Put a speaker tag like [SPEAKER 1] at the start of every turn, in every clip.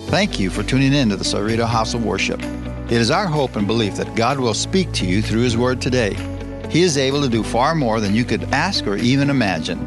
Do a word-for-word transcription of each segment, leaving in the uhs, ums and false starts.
[SPEAKER 1] Thank you for tuning in to the Cerrito House of Worship. It is our hope and belief that God will speak to you through His Word today. He is able to do far more than you could ask or even imagine.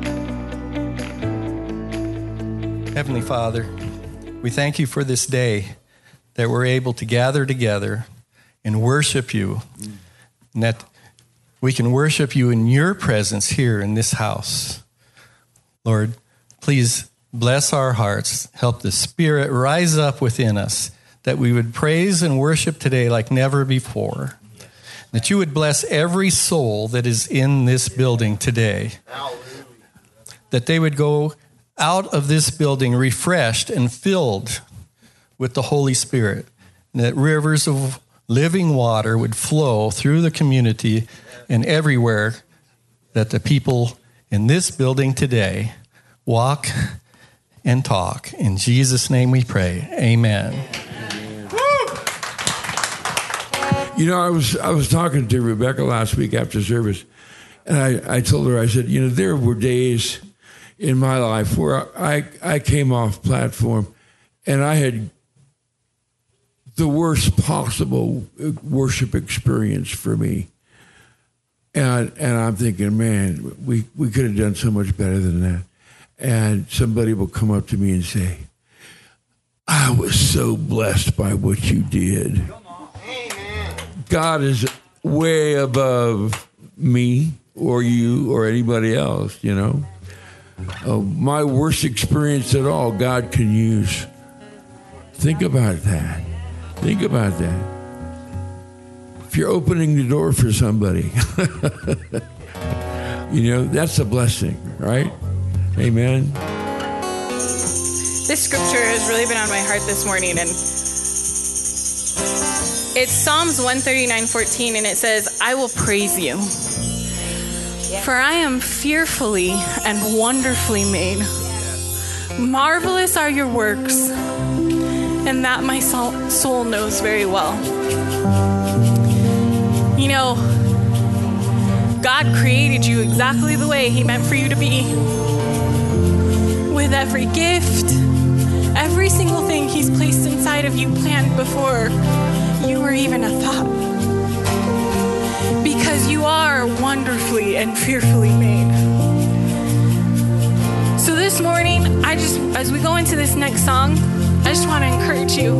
[SPEAKER 2] Heavenly Father, we thank you for this day that we're able to gather together and worship you, and that we can worship you in your presence here in this house. Lord, please bless our hearts. Help the Spirit rise up within us, that we would praise and worship today like never before. That you would bless every soul that is in this building today. That they would go out of this building refreshed and filled with the Holy Spirit. And that rivers of living water would flow through the community and everywhere that the people in this building today walk and talk. In Jesus' name we pray. Amen.
[SPEAKER 3] You know, I was I was talking to Rebecca last week after service, and I, I told her, I said, you know, there were days in my life where I, I came off platform and I had the worst possible worship experience for me. And and I'm thinking, man, we, we could have done so much better than that. And somebody will come up to me and say, I was so blessed by what you did. God is way above me or you or anybody else, you know. Uh, my worst experience at all, God can use. Think about that. Think about that. If you're opening the door for somebody, you know, that's a blessing, right? Amen.
[SPEAKER 4] This scripture has really been on my heart this morning, and it's Psalms one thirty-nine fourteen, and it says, I will praise you, for I am fearfully and wonderfully made. Marvelous are your works, and that my soul knows very well. You know, God created you exactly the way He meant for you to be. With every gift, every single thing He's placed inside of you planned before you were even a thought. Because you are wonderfully and fearfully made. So this morning, I just, as we go into this next song, I just want to encourage you.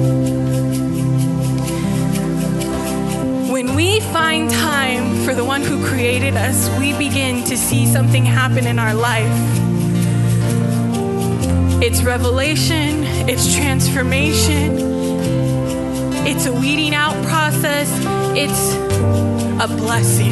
[SPEAKER 4] When we find time for the one who created us, we begin to see something happen in our life. It's revelation, it's transformation, it's a weeding out process, it's a blessing.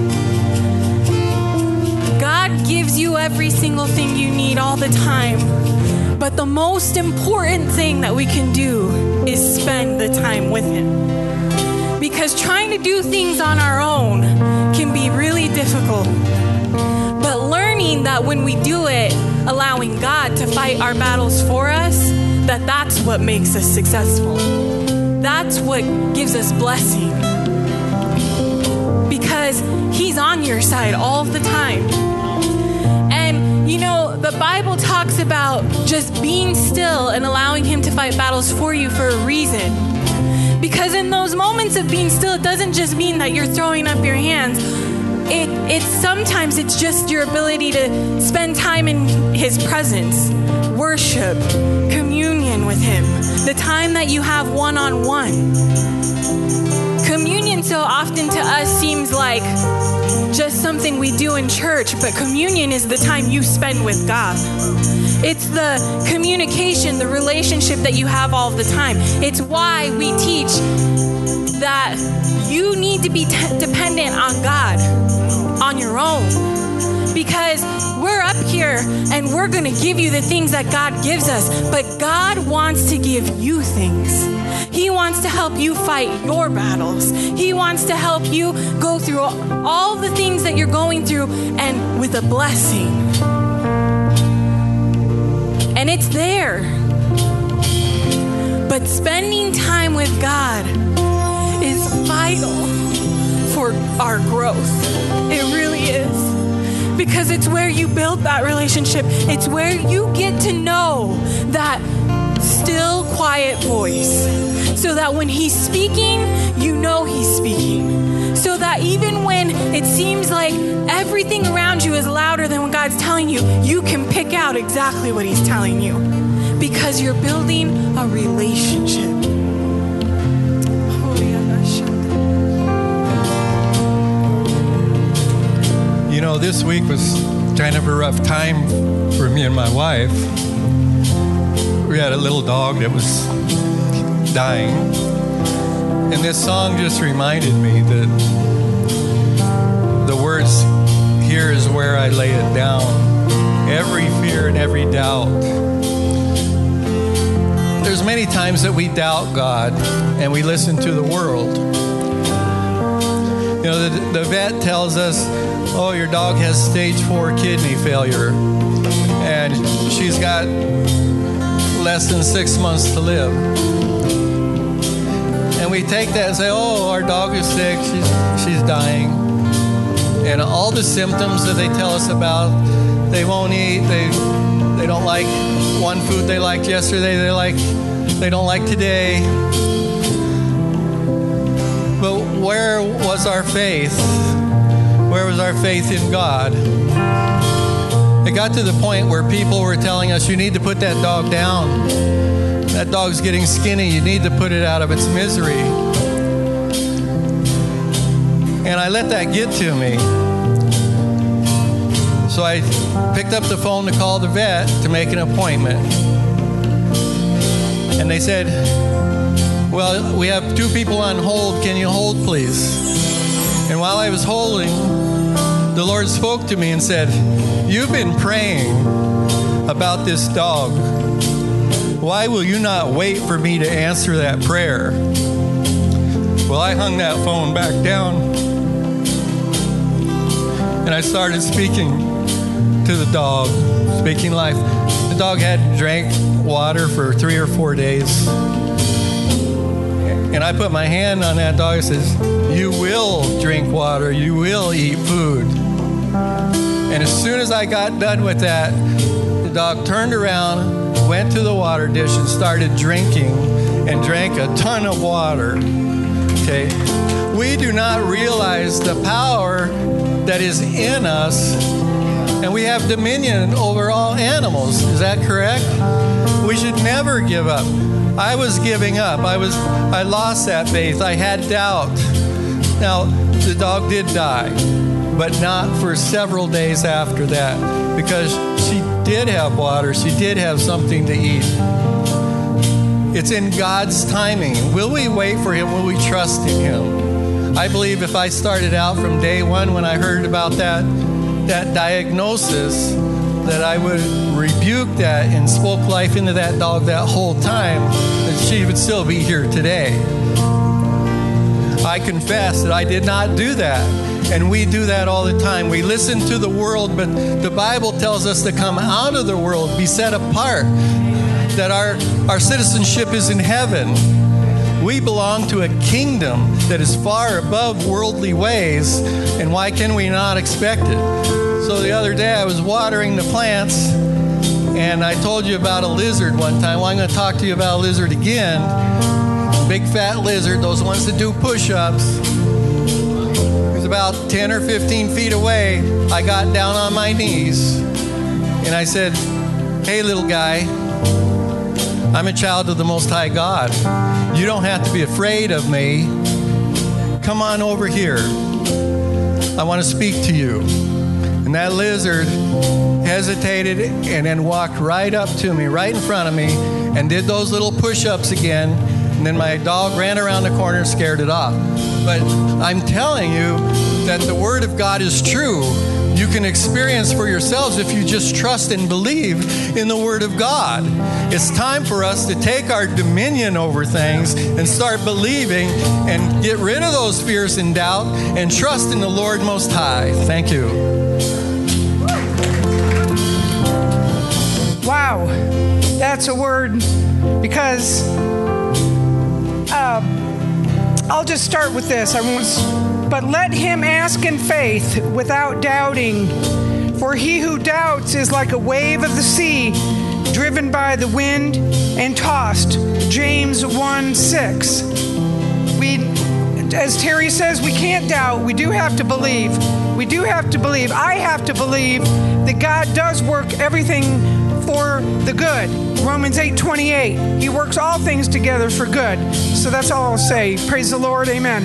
[SPEAKER 4] God gives you every single thing you need all the time, but the most important thing that we can do is spend the time with Him. Because trying to do things on our own can be really difficult. But learning that when we do it, allowing God to fight our battles for us, that that's what makes us successful. That's what gives us blessing. Because He's on your side all the time. And, you know, the Bible talks about just being still and allowing Him to fight battles for you for a reason. Because in those moments of being still, it doesn't just mean that you're throwing up your hands. It, it's sometimes it's just your ability to spend time in His presence, worship, communion with Him, the time that you have one-on-one. Communion so often to us seems like just something we do in church, but communion is the time you spend with God. It's the communication, the relationship that you have all the time. It's why we teach that you need to be t- dependent on God on your own. Because we're up here and we're going to give you the things that God gives us. But God wants to give you things. He wants to help you fight your battles. He wants to help you go through all the things that you're going through and with a blessing. And it's there. But spending time with God is vital for our growth. It really is. Because it's where you build that relationship. It's where you get to know that still still, quiet voice, so that when he's speaking, you know he's speaking. So that even when it seems like everything around you is louder than what God's telling you, you can pick out exactly what he's telling you, because you're building a relationship.
[SPEAKER 2] You know, this week was kind of a rough time for me and my wife. We had a little dog that was dying. And this song just reminded me that the words, "Here is where I lay it down, every fear and every doubt." There's many times that we doubt God and we listen to the world. You know, the, the vet tells us, oh, your dog has stage four kidney failure, and she's got less than six months to live. And we take that and say, oh, our dog is sick, she's, she's dying. And all the symptoms that they tell us about, they won't eat, they they don't like one food they liked yesterday, they like they don't like today. But where was our faith? Where was our faith in God? It got to the point where people were telling us, you need to put that dog down. That dog's getting skinny. You need to put it out of its misery. And I let that get to me. So I picked up the phone to call the vet to make an appointment. And they said, well, we have two people on hold. Can you hold, please? And while I was holding, the Lord spoke to me and said, you've been praying about this dog. Why will you not wait for me to answer that prayer? Well, I hung that phone back down, and I started speaking to the dog, speaking life. The dog hadn't drank water for three or four days. And I put my hand on that dog and says, you will drink water, you will eat food. And as soon as I got done with that, the dog turned around, went to the water dish and started drinking, and drank a ton of water. Okay? We do not realize the power that is in us, and we have dominion over all animals. Is that correct? We should never give up. I was giving up. I was I lost that faith. I had doubt. Now, the dog did die, but not for several days after that, because she did have water. She did have something to eat. It's in God's timing. Will we wait for him? Will we trust in him? I believe if I started out from day one when I heard about that, that diagnosis, that I would rebuke that and spoke life into that dog that whole time, that she would still be here today. I confess that I did not do that. And we do that all the time. We listen to the world, but the Bible tells us to come out of the world, be set apart, that our, our citizenship is in heaven. We belong to a kingdom that is far above worldly ways, and why can we not expect it? So the other day I was watering the plants, and I told you about a lizard one time. Well, I'm going to talk to you about a lizard again. Big fat lizard, those ones that do push-ups. It was about ten or fifteen feet away. I got down on my knees, and I said, hey, little guy, I'm a child of the Most High God. You don't have to be afraid of me. Come on over here. I want to speak to you. And that lizard hesitated and then walked right up to me, right in front of me, and did those little push-ups again. And then my dog ran around the corner and scared it off. But I'm telling you that the Word of God is true. You can experience for yourselves if you just trust and believe in the Word of God. It's time for us to take our dominion over things and start believing and get rid of those fears and doubt and trust in the Lord Most High. Thank you.
[SPEAKER 5] Wow, that's a word, because uh, I'll just start with this. I won't, but let him ask in faith without doubting, for he who doubts is like a wave of the sea, driven by the wind and tossed. James one six. We, as Terry says, we can't doubt. We do have to believe. We do have to believe. I have to believe that God does work everything for the good. Romans eight twenty-eight. He works all things together for good. So that's all I'll say. Praise the Lord. Amen.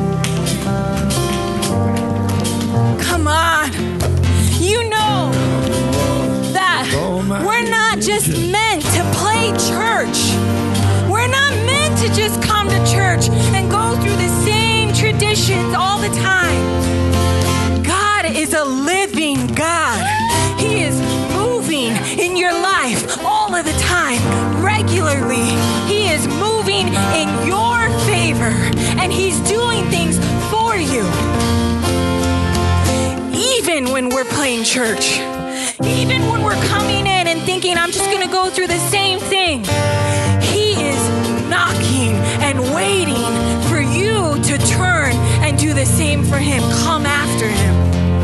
[SPEAKER 4] Come on. You know that we're not just meant to play church. We're not meant to just come to church and go through the same traditions all the time. God is a living God. He is moving in your life all of the time, regularly. He is moving in your favor, and He's doing things for you. Even when we're playing church, even when we're coming in and thinking, I'm just going to go through the same thing, He is knocking and waiting for you to turn and do the same for Him. Come after Him.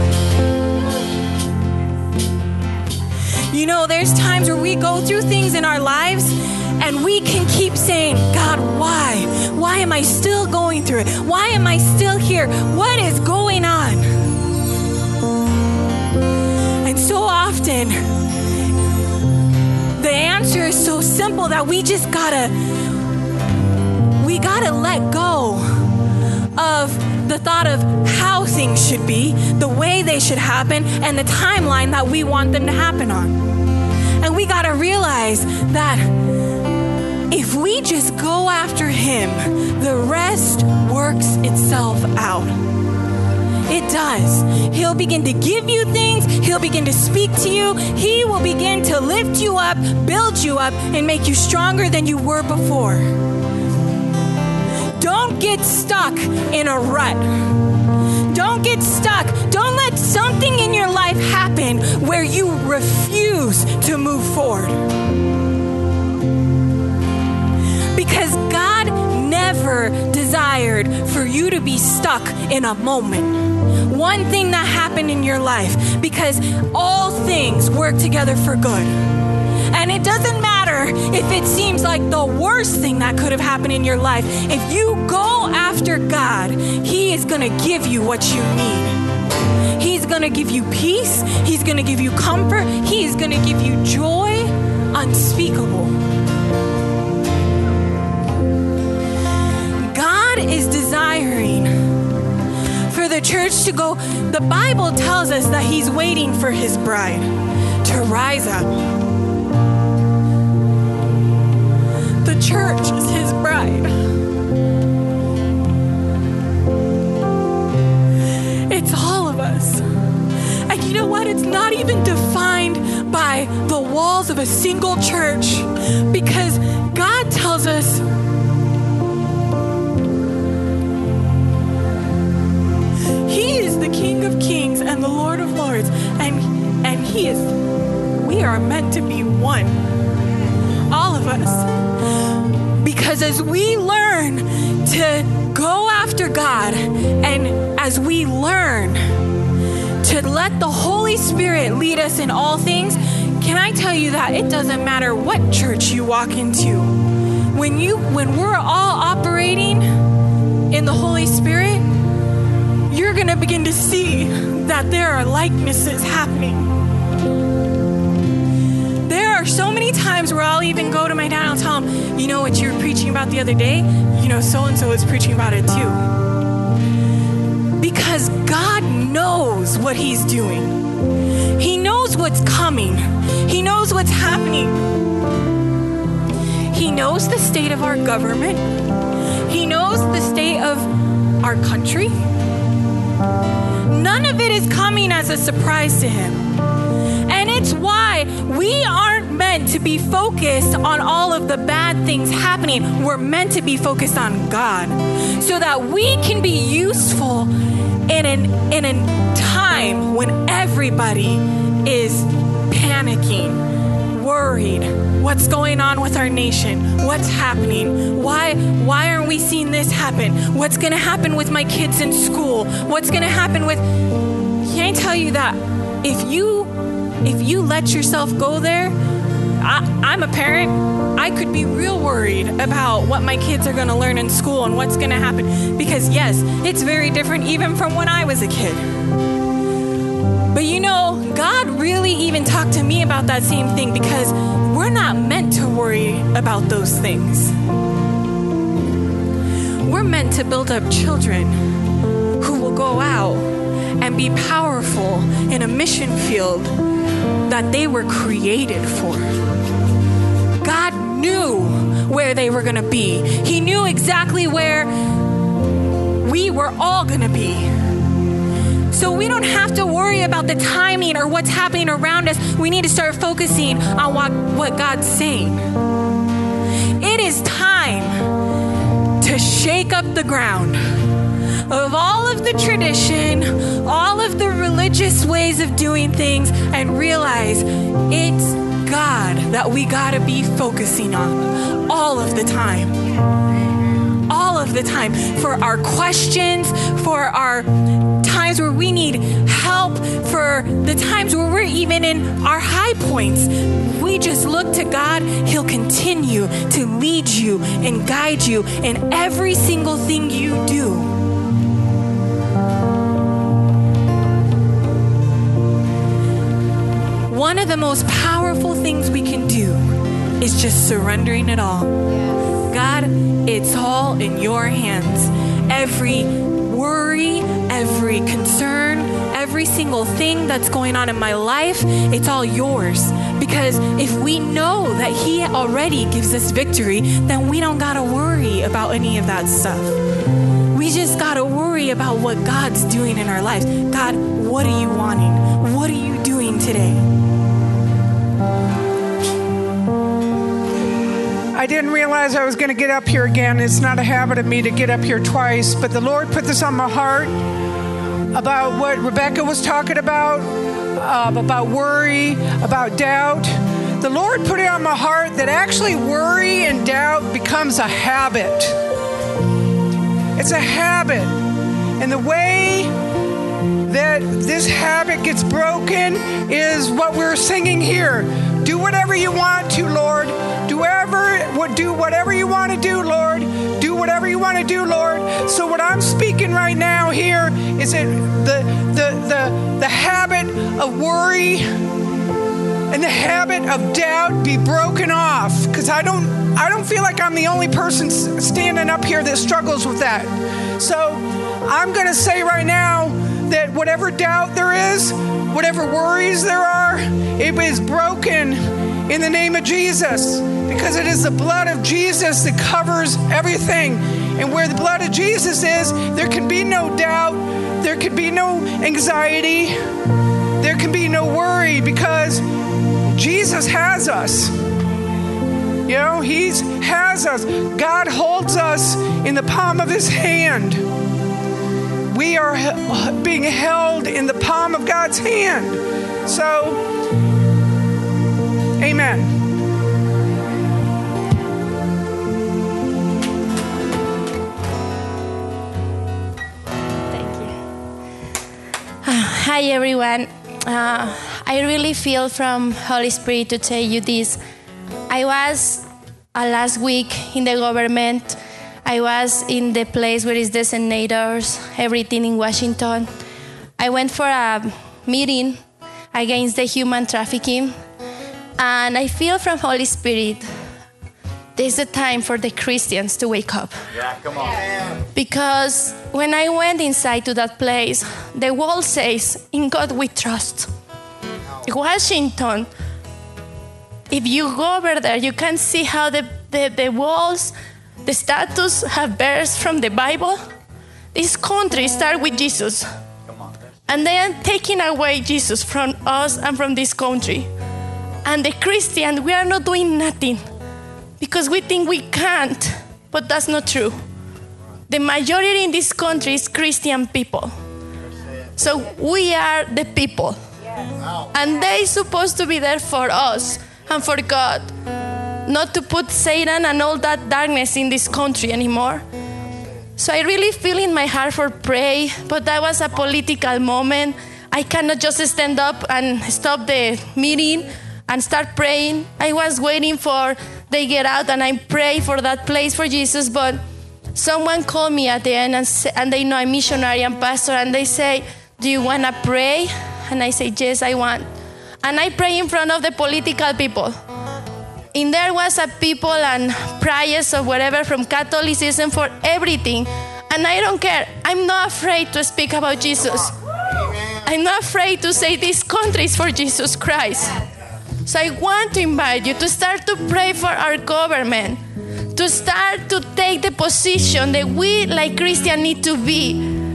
[SPEAKER 4] You know, there's times where we go through things in our lives and we can keep saying, God, why? Why am I still going through it? Why am I still here? What is going on? And so often, the answer is so simple that we just gotta, we gotta let go of the thought of how things should be, the way they should happen, and the timeline that we want them to happen on. And we gotta realize that if we just go after Him, the rest works itself out. It does. He'll begin to give you things. He'll begin to speak to you. He will begin to lift you up, build you up, and make you stronger than you were before. Don't get stuck in a rut. Don't get stuck. Don't let something in your life happen where you refuse to move forward. Because God never desired for you to be stuck in a moment. One thing that happened in your life, because all things work together for good. And it doesn't matter if it seems like the worst thing that could have happened in your life. If you go after God, He is going to give you what you need. He's going to give you peace. He's going to give you comfort. He is going to give you joy unspeakable. God is desiring for the church to go. The Bible tells us that He's waiting for His bride to rise up. The church is His bride. It's all of us. And you know what? It's not even defined by the walls of a single church, because God tells us He is the King of Kings and the Lord of Lords, and and He is, we are meant to be one. All of us. Because as we learn to go after God, and as we learn to let the Holy Spirit lead us in all things, can I tell you that it doesn't matter what church you walk into. When you when we're all operating in the Holy Spirit, you're going to begin to see that there are likenesses happening. There are so many times where I'll even go to my dad and I'll tell him, you know what you were preaching about the other day? You know, so-and-so is preaching about it too. Because God knows what He's doing. He knows what's coming. He knows what's happening. He knows the state of our government. He knows the state of our country. None of it is coming as a surprise to Him. And it's why we aren't meant to be focused on all of the bad things happening. We're meant to be focused on God, so that we can be useful in an in a time when everybody is panicking, worried. What's going on with our nation? What's happening? Why why aren't we seeing this happen? What's going to happen with my kids in school? What's going to happen with... Can I tell you that if you if you let yourself go there, I, I'm a parent. I could be real worried about what my kids are going to learn in school and what's going to happen. Because yes, it's very different even from when I was a kid. But you know, God really even talked to me about that same thing, because we're not meant to worry about those things. We're meant to build up children who will go out and be powerful in a mission field that they were created for. God knew where they were going to be. He knew exactly where we were all going to be. So we don't have to worry about the timing or what's happening around us. We need to start focusing on what, what God's saying. It is time to shake up the ground of all of the tradition, all of the religious ways of doing things, and realize it's God that we gotta be focusing on all of the time. All of the time. For our questions, for our times where we need help, for the times where we're even in our high points. We just look to God. He'll continue to lead you and guide you in every single thing you do. One of the most powerful things we can do is just surrendering it all. Yes. God, it's all in your hands. Every worry, every concern, every single thing that's going on in my life, it's all yours. Because if we know that He already gives us victory, then we don't gotta worry about any of that stuff. We just gotta worry about what God's doing in our lives. God, what are you wanting? What are you doing today?
[SPEAKER 5] I didn't realize I was going to get up here again. It's not a habit of me to get up here twice, but the Lord put this on my heart about what Rebecca was talking about, uh, about worry, about doubt. The Lord put it on my heart that actually worry and doubt becomes a habit. It's a habit. And the way that this habit gets broken is what we're singing here. Do whatever you want to, Lord. Do whatever, do whatever you want to do, Lord. Do whatever you want to do, Lord. So what I'm speaking right now here is that the the the the habit of worry and the habit of doubt be broken off. Because I don't I don't feel like I'm the only person standing up here that struggles with that. So I'm going to say right now that whatever doubt there is, whatever worries there are, it is broken in the name of Jesus, because it is the blood of Jesus that covers everything. And where the blood of Jesus is, there can be no doubt, there can be no anxiety, there can be no worry, because Jesus has us. You know, He has us. God holds us in the palm of His hand. We are being held in the palm of God's hand. So, amen.
[SPEAKER 6] Thank you. Uh, hi, everyone. Uh, I really feel from Holy Spirit to tell you this. I was uh, last week in the government. I was in the place where is the senators, everything in Washington. I went for a meeting against the human trafficking, and I feel from Holy Spirit, there's a time for the Christians to wake up.
[SPEAKER 1] Yeah, come on. Yeah.
[SPEAKER 6] Because when I went inside to that place, the wall says, in God we trust. Washington, if you go over there, you can see how the, the, the walls, the statues have verses from the Bible. This country started with Jesus. And they are taking away Jesus from us and from this country. And the Christians, we are not doing nothing because we think we can't, but that's not true. The majority in this country is Christian people. So we are the people. And they're supposed to be there for us and for God. Not to put Satan and all that darkness in this country anymore. So I really feel in my heart for pray, but that was a political moment. I cannot just stand up and stop the meeting. I and start praying. I was waiting for they get out and I pray for that place for Jesus, but someone called me at the end and, say, and they know I'm missionary and pastor, and they say, do you want to pray? And I say, yes, I want. And I pray in front of the political people. In there was a people and prayers or whatever from Catholicism for everything. And I don't care. I'm not afraid to speak about Jesus. I'm not afraid to say this country is for Jesus Christ. So I want to invite you to start to pray for our government, to start to take the position that we, like Christians, need to be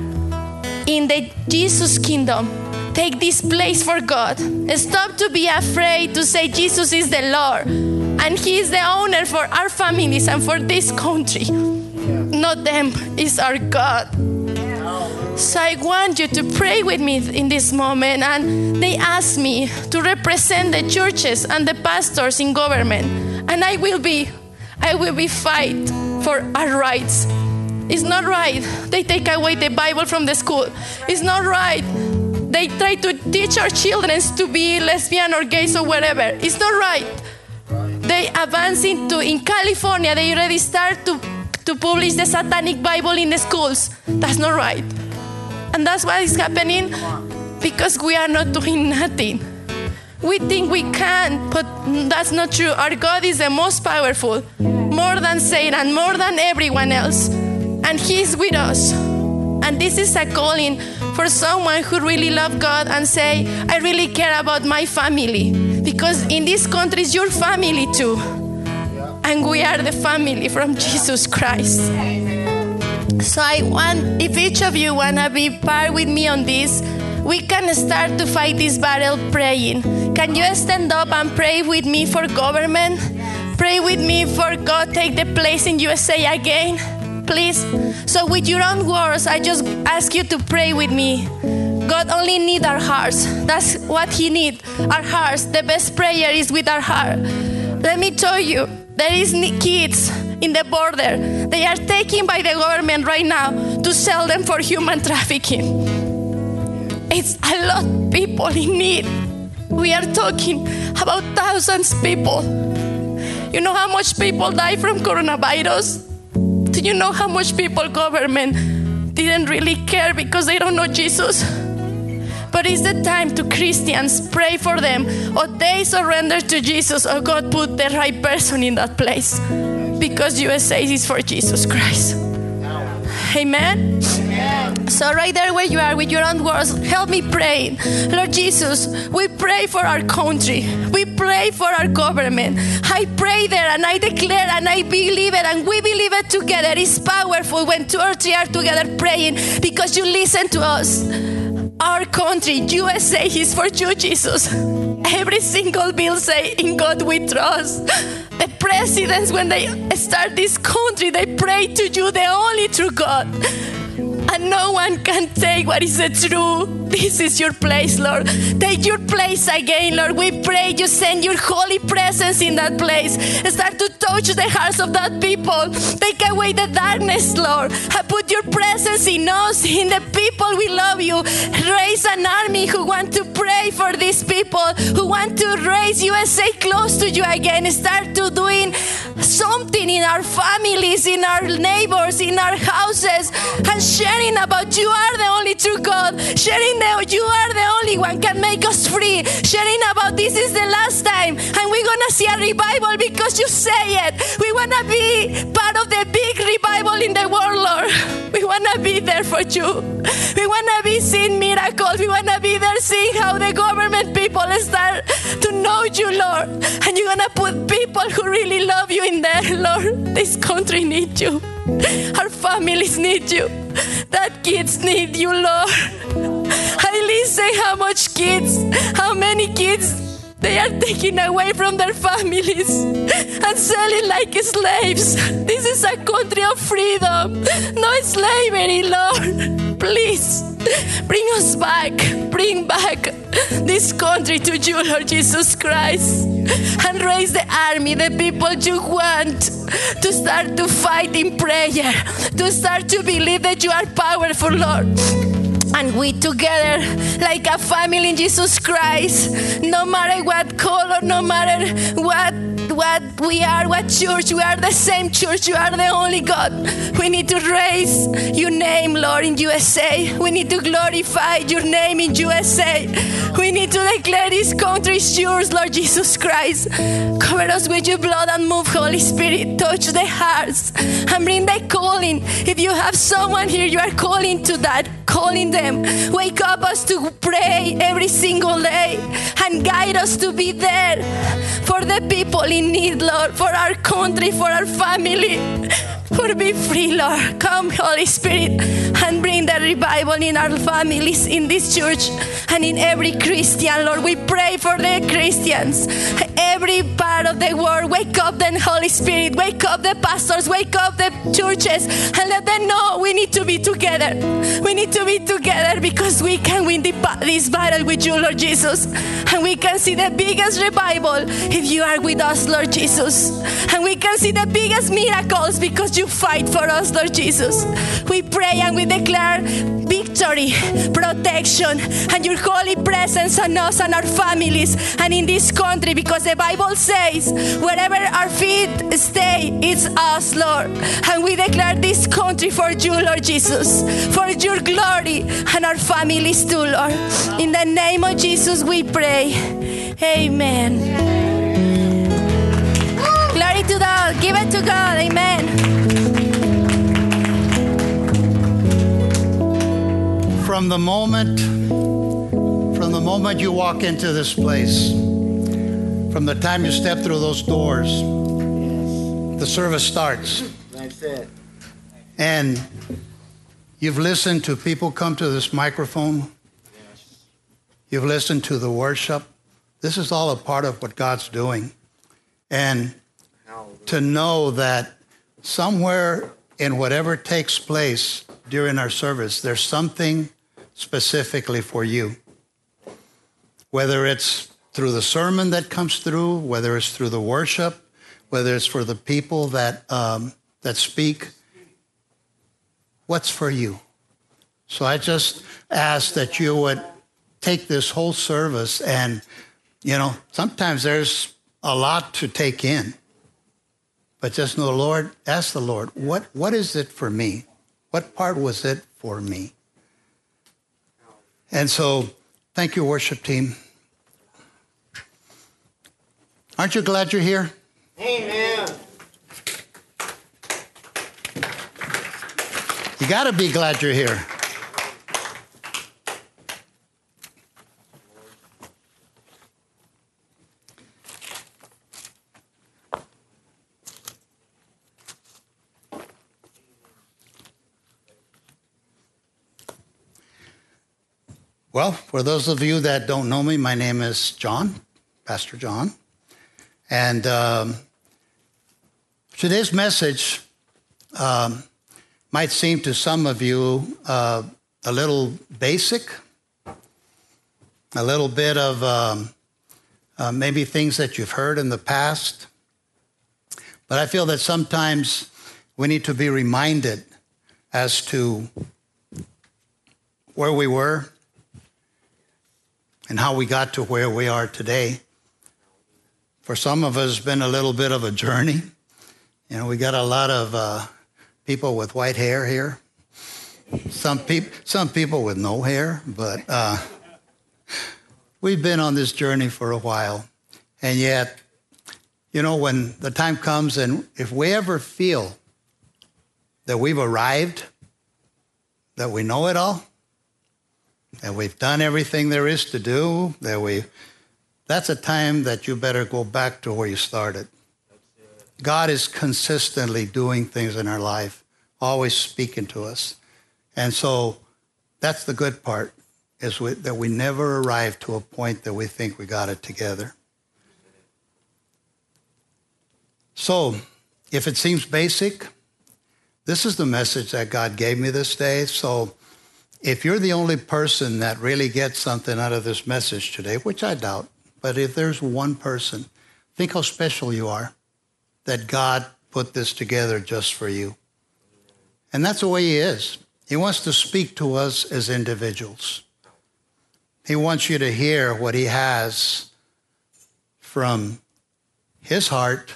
[SPEAKER 6] in the Jesus kingdom. Take this place for God. Stop to be afraid to say Jesus is the Lord and He is the owner for our families and for this country. Not them, it's our God. So I want you to pray with me in this moment. And they asked me to represent the churches and the pastors in government. And I will be, I will be fight for our rights. It's not right. They take away the Bible from the school. It's not right. They try to teach our children to be lesbian or gays or whatever. It's not right. They advance into, in California, they already start to, to publish the satanic Bible in the schools. That's not right. And that's what is happening because we are not doing nothing. We think we can, but that's not true. Our God is the most powerful, more than Satan, more than everyone else. And He is with us. And this is a calling for someone who really loves God and say, I really care about my family. Because in this country is your family too. And we are the family from Jesus Christ. So I want, if each of you want to be part with me on this, we can start to fight this battle praying. Can you stand up and pray with me for government? Pray with me for God take the place in U S A again, please. So with your own words, I just ask you to pray with me. God only needs our hearts. That's what He needs, our hearts. The best prayer is with our heart. Let me tell you, there is kids in the border. They are taken by the government right now to sell them for human trafficking. It's a lot of people in need. We are talking about thousands of people. You know how much people die from coronavirus? Do you know how much people government didn't really care because they don't know Jesus? But it's the time to Christians pray for them, or they surrender to Jesus, or God put the right person in that place. Because U S A is for Jesus Christ. Amen? Amen. So right there where you are with your own words, help me pray. Lord Jesus, we pray for our country. We pray for our government. I pray there and I declare and I believe it and we believe it together. It's powerful when two or three are together praying because you listen to us. Our country, U S A, is for you, Jesus. Every single bill say, in God we trust. The presidents, when they start this country, they pray to you, the only true God. And no one can take what is the truth. This is your place, Lord. Take your place again, Lord. We pray you send your holy presence in that place. Start to touch the hearts of that people. Take away the darkness, Lord. And put your presence in us, in the people we love you. Raise an army who want to pray for these people, who want to raise U S A close to you again. Start to doing something in our families, in our neighbors, in our houses, and sharing about you are the only true God. Sharing that you are the only one can make us free. Sharing about this is the last time, and we're gonna see a revival because you say it. We wanna be part of the big revival in the world, Lord. We wanna be there for you. We wanna be seeing miracles. We wanna be there seeing how the government people start to know you, Lord. And you're gonna put people who really love you in there, Lord. This country needs you. Our families need you. That kids need you, Lord. I listen how much kids, how many kids they are taken away from their families and selling like slaves. This is a country of freedom, no slavery, Lord. Please, bring us back. Bring back this country to you, Lord Jesus Christ. And raise the army, the people you want to start to fight in prayer, to start to believe that you are powerful, Lord. and we together like a family in Jesus Christ. No matter what color, no matter what what we are, what church, we are the same church. You are the only God. We need to raise your name, Lord, in U S A. We need to glorify your name in U S A. We need to declare this country is yours, Lord Jesus Christ. Cover us with your blood and move, Holy Spirit. Touch the hearts and bring the calling. If you have someone here, you are calling to that. Calling them. Wake up us to pray every single day and guide us to be there for the people in need, Lord, for our country, for our family. For be free, Lord. Come, Holy Spirit, and bring the revival in our families, in this church, and in every Christian, Lord. We pray for the Christians, every part of the world. Wake up then, Holy Spirit. Wake up the pastors. Wake up the churches, and let them know we need to be together. We need to be together because we can win the, this battle with you, Lord Jesus. And we can see the biggest revival if you are with us, Lord Jesus. And we can see the biggest miracles because you fight for us, Lord Jesus. We pray and we declare victory, protection, and your holy presence on us and our families and in this country, because the Bible says wherever our feet stay, it's us, Lord. And we declare this country for you, Lord Jesus, for your glory and our families too, Lord. In the name of Jesus we pray. Amen. Glory to God. Give it to God. Amen.
[SPEAKER 7] From the moment, from the moment you walk into this place, from the time you step through those doors, the service starts.
[SPEAKER 8] That's it.
[SPEAKER 7] And you've listened to people come to this microphone. You've listened to the worship. This is all a part of what God's doing. And to know that somewhere in whatever takes place during our service, there's something specifically for you. Whether it's through the sermon that comes through, whether it's through the worship, whether it's for the people that um, that speak, what's for you? So I just ask that you would take this whole service and, you know, sometimes there's a lot to take in. But just know, Lord, ask the Lord, what, what is it for me? What part was it for me? And so, thank you, worship team. Aren't you glad you're here?
[SPEAKER 8] Amen.
[SPEAKER 7] You got to be glad you're here. Well, for those of you that don't know me, my name is John, Pastor John. And um, today's message um, might seem to some of you uh, a little basic, a little bit of um, uh, maybe things that you've heard in the past. But I feel that sometimes we need to be reminded as to where we were and how we got to where we are today. For some of us, it's been a little bit of a journey. You know, we got a lot of uh, people with white hair here. Some people, some people with no hair, but uh, we've been on this journey for a while. And yet, you know, when the time comes and if we ever feel that we've arrived, that we know it all, that we've done everything there is to do, that we, that's a time that you better go back to where you started. God is consistently doing things in our life, always speaking to us. And so that's the good part, is we, that we never arrive to a point that we think we got it together. So if it seems basic, this is the message that God gave me this day. So if you're the only person that really gets something out of this message today, which I doubt, but if there's one person, think how special you are, that God put this together just for you. And that's the way he is. He wants to speak to us as individuals. He wants you to hear what he has from his heart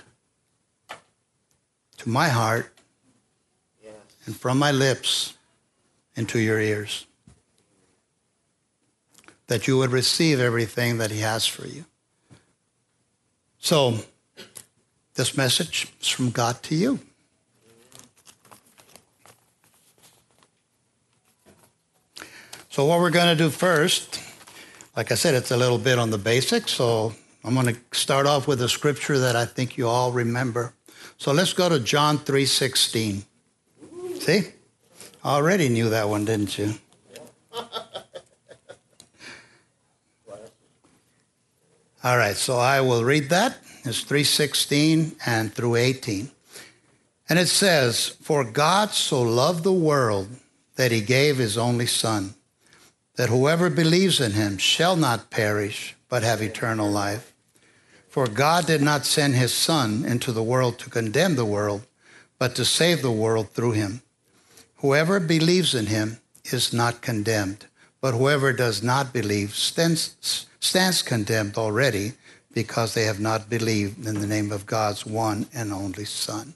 [SPEAKER 7] to my heart, yes, and from my lips into your ears. That you would receive everything that he has for you. So, this message is from God to you. So what we're going to do first, like I said, it's a little bit on the basics, so I'm going to start off with a scripture that I think you all remember. So let's go to John three sixteen. See? Already knew that one, didn't you? All right, so I will read that. It's three sixteen and through eighteen. And it says, "For God so loved the world that he gave his only Son, that whoever believes in him shall not perish, but have eternal life. For God did not send his Son into the world to condemn the world, but to save the world through him. Whoever believes in him is not condemned, but whoever does not believe stands, stands condemned already, because they have not believed in the name of God's one and only Son."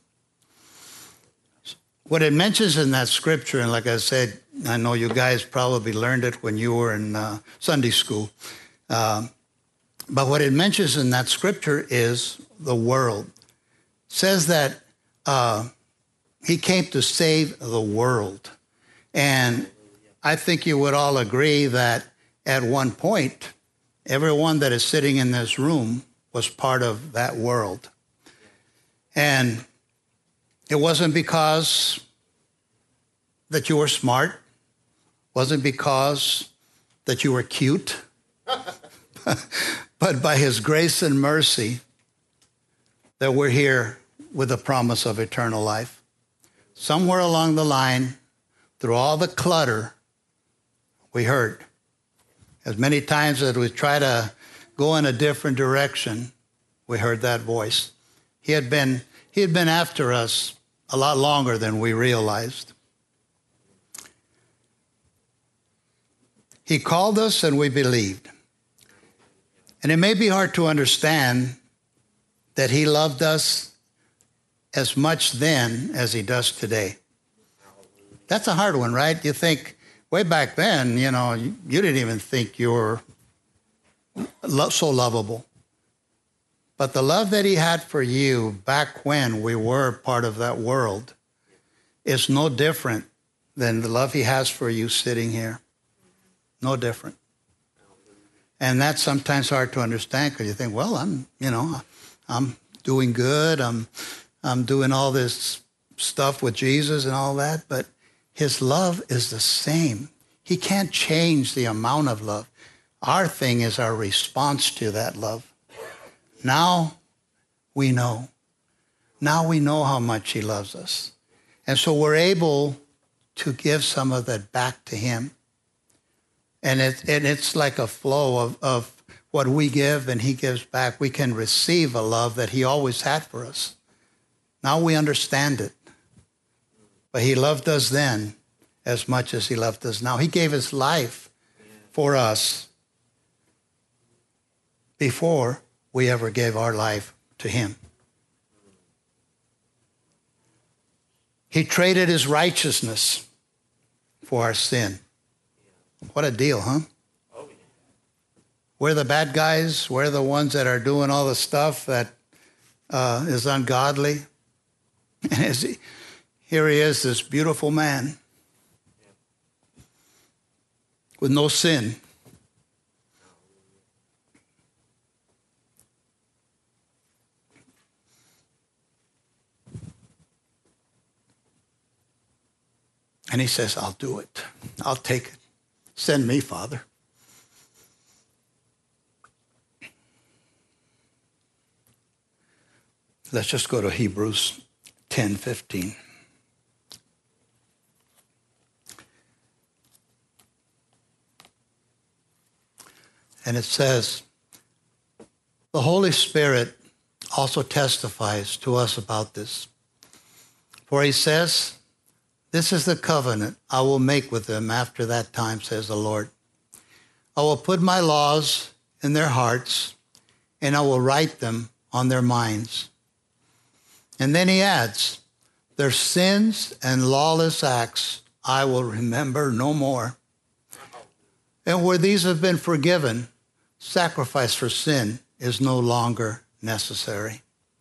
[SPEAKER 7] What it mentions in that scripture, and like I said, I know you guys probably learned it when you were in uh, Sunday school, uh, but what it mentions in that scripture is the world. It says that uh, he came to save the world. And I think you would all agree that at one point, everyone that is sitting in this room was part of that world. And it wasn't because that you were smart, wasn't because that you were cute, but by his grace and mercy that we're here with the promise of eternal life. Somewhere along the line, through all the clutter, we heard. As many times as we try to go in a different direction, we heard that voice. He had been, he had been after us a lot longer than we realized. He called us and we believed. And it may be hard to understand that he loved us as much then as he does today. That's a hard one, right? You think, way back then, you know, you, you didn't even think you were lo- so lovable. But the love that he had for you back when we were part of that world is no different than the love he has for you sitting here. No different. And that's sometimes hard to understand because you think, well, I'm, you know, I'm doing good. I'm, I'm doing all this stuff with Jesus and all that. But his love is the same. He can't change the amount of love. Our thing is our response to that love. Now we know. Now we know how much he loves us. And so we're able to give some of that back to him. And, it, and it's like a flow of, of what we give and he gives back. We can receive a love that he always had for us. Now we understand it. But he loved us then as much as he loved us now. He gave his life for us before we ever gave our life to him. He traded his righteousness for our sin. What a deal, huh? We're the bad guys. We're the ones that are doing all the stuff that uh, is ungodly. And as he, here he is, this beautiful man with no sin. And he says, I'll do it. I'll take it. Send me, Father. Let's just go to Hebrews ten fifteen. And it says, the Holy Spirit also testifies to us about this. For he says, This is the covenant I will make with them after that time, says the Lord. I will put my laws in their hearts, and I will write them on their minds. And then he adds, their sins and lawless acts I will remember no more. And where these have been forgiven, sacrifice for sin is no longer necessary.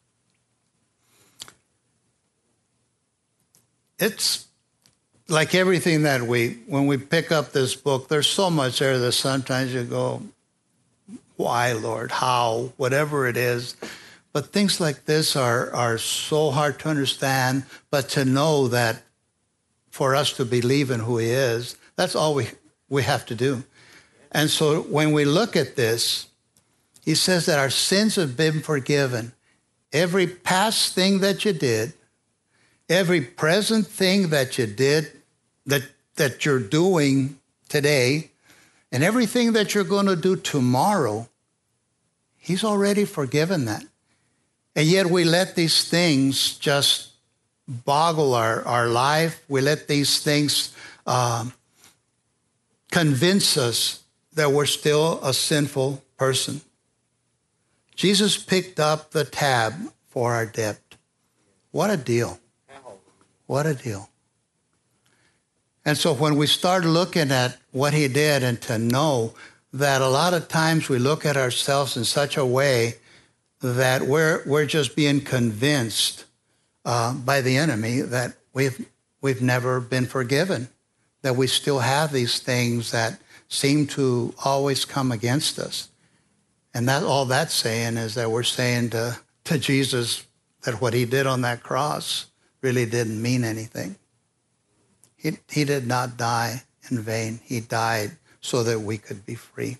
[SPEAKER 7] It's like everything that we, when we pick up this book, there's so much there that sometimes you go, why, Lord, how, whatever it is. But things like this are, are so hard to understand, but to know that for us to believe in who he is, that's all we, we have to do. And so when we look at this, he says that our sins have been forgiven. Every past thing that you did, every present thing that you did, that, that you're doing today, and everything that you're going to do tomorrow, he's already forgiven that. And yet we let these things just boggle our, our life. We let these things uh, convince us that we're still a sinful person. Jesus picked up the tab for our debt. What a deal. What a deal. And so when we start looking at what he did, and to know that a lot of times we look at ourselves in such a way that we're we're just being convinced uh, by the enemy that we've we've never been forgiven, that we still have these things that seem to always come against us. And that all that's saying is that we're saying to, to Jesus that what he did on that cross really didn't mean anything. He, he did not die in vain. He died so that we could be free.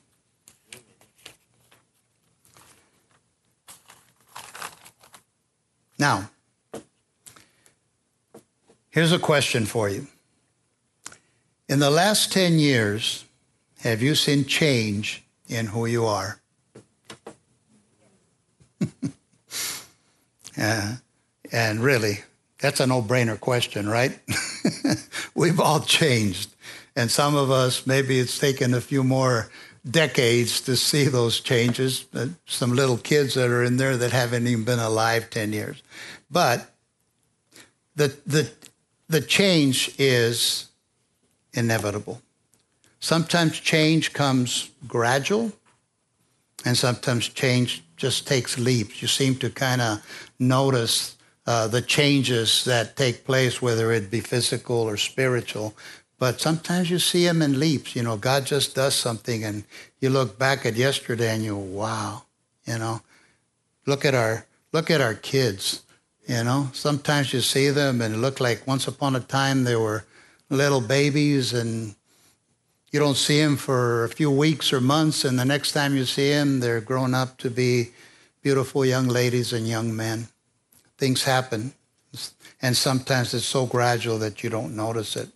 [SPEAKER 7] Now, here's a question for you. In the last ten years, have you seen change in who you are? uh, and really, that's a no-brainer question, right? We've all changed. And some of us, maybe it's taken a few more decades to see those changes. Uh, some little kids that are in there that haven't even been alive ten years. But the, the, the change is inevitable. Sometimes change comes gradual, and sometimes change just takes leaps. You seem to kind of notice uh, the changes that take place, whether it be physical or spiritual. But sometimes you see them in leaps. You know, God just does something, and you look back at yesterday and you go, wow, you know. Look at our look at our kids, you know. Sometimes you see them and it look like once upon a time they were little babies, and you don't see them for a few weeks or months, and the next time you see them, they're grown up to be beautiful young ladies and young men. Things happen, and sometimes it's so gradual that you don't notice it.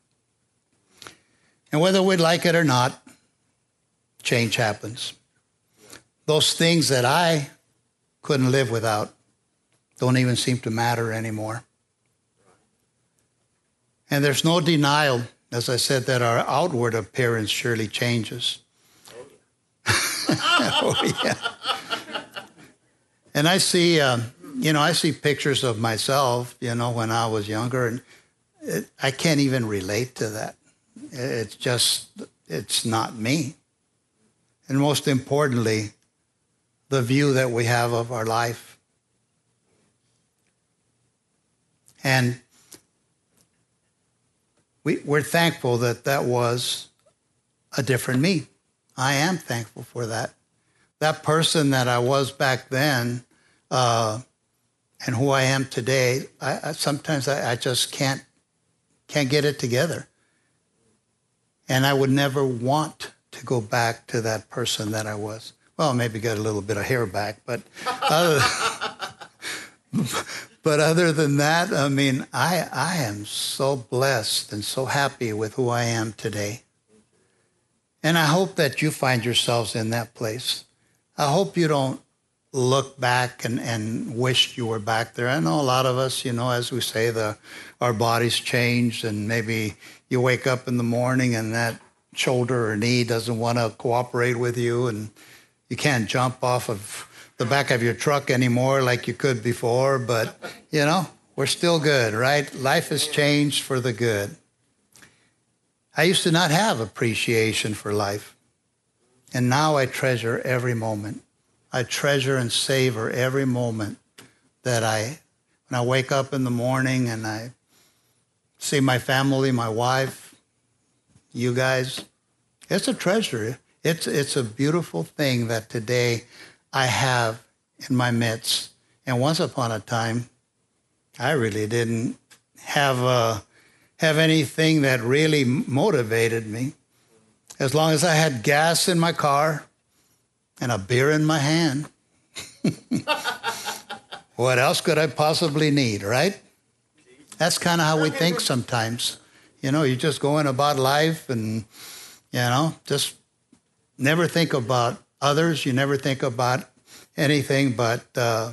[SPEAKER 7] And whether we like it or not, change happens. Those things that I couldn't live without don't even seem to matter anymore. And there's no denial, as I said, that our outward appearance surely changes. Oh, yeah. And I see, um, you know, I see pictures of myself, you know, when I was younger, and it, I can't even relate to that. It's just, it's not me. And most importantly, the view that we have of our life. And we, we're thankful that that was a different me. I am thankful for that. That person that I was back then uh, and who I am today, I, I, sometimes I, I just can't can't get it together. And I would never want to go back to that person that I was. Well, maybe got a little bit of hair back, but other, but other than that, I mean, I I am so blessed and so happy with who I am today. And I hope that you find yourselves in that place. I hope you don't look back and, and wished you were back there. I know a lot of us, you know, as we say, the our bodies changed, and maybe you wake up in the morning and that shoulder or knee doesn't want to cooperate with you, and you can't jump off of the back of your truck anymore like you could before, but, you know, we're still good, right? Life has changed for the good. I used to not have appreciation for life, and now I treasure every moment. I treasure and savor every moment that I, when I wake up in the morning and I see my family, my wife, you guys. It's a treasure. It's, it's a beautiful thing that today I have in my midst. And once upon a time, I really didn't have uh, have anything that really motivated me. As long as I had gas in my car and a beer in my hand, what else could I possibly need, right? That's kind of how we think sometimes. You know, you're just going about life and, you know, just never think about others. You never think about anything but uh,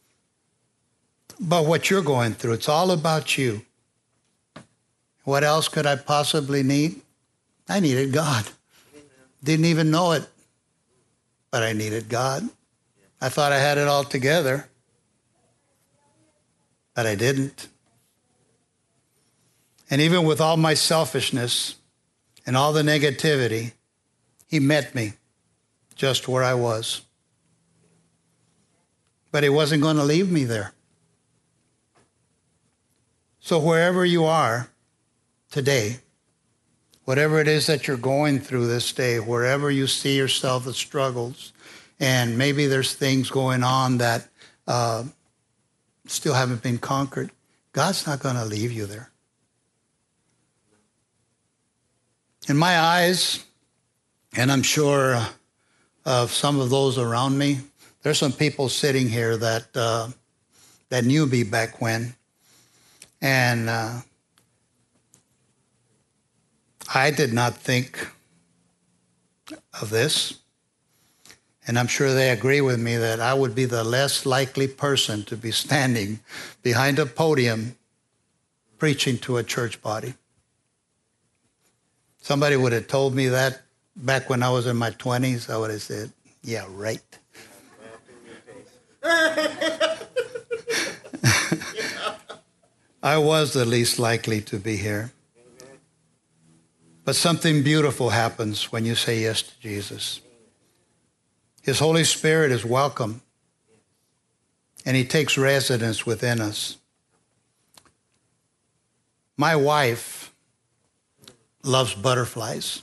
[SPEAKER 7] but what you're going through. It's all about you. What else could I possibly need? I needed God. Didn't even know it, but I needed God. I thought I had it all together, but I didn't. And even with all my selfishness and all the negativity, he met me just where I was. But he wasn't going to leave me there. So wherever you are today, whatever it is that you're going through this day, wherever you see yourself, the struggles, and maybe there's things going on that uh, still haven't been conquered, God's not going to leave you there. In my eyes, and I'm sure of some of those around me, there's some people sitting here that uh, that knew me back when, and uh, I did not think of this, and I'm sure they agree with me that I would be the less likely person to be standing behind a podium preaching to a church body. Somebody would have told me that back when I was in my twenties, I would have said, yeah, right. I was the least likely to be here. But something beautiful happens when you say yes to Jesus. His Holy Spirit is welcome, and he takes residence within us. My wife loves butterflies.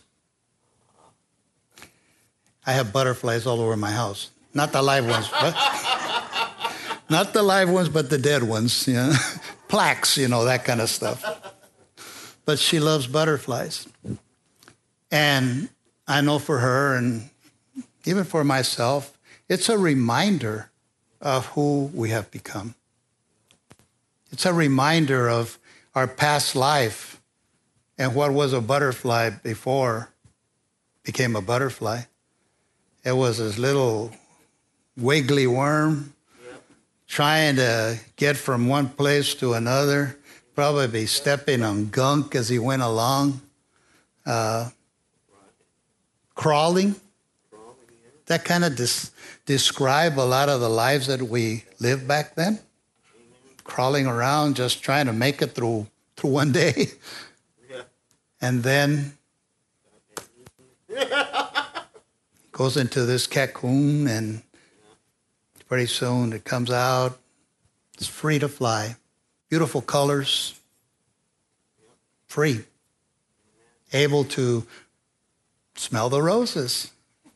[SPEAKER 7] I have butterflies all over my house. Not the live ones, but not the live ones, but the dead ones, you know, plaques, you know, that kind of stuff. But she loves butterflies. And I know for her, and even for myself, it's a reminder of who we have become. It's a reminder of our past life and what was a butterfly before became a butterfly. It was this little wiggly worm trying to get from one place to another, probably stepping on gunk as he went along, uh, crawling. That kind of des- describe a lot of the lives that we lived back then. Crawling around, just trying to make it through through one day. And then goes into this cocoon, and pretty soon it comes out. It's free to fly. Beautiful colors. Free. Able to smell the roses.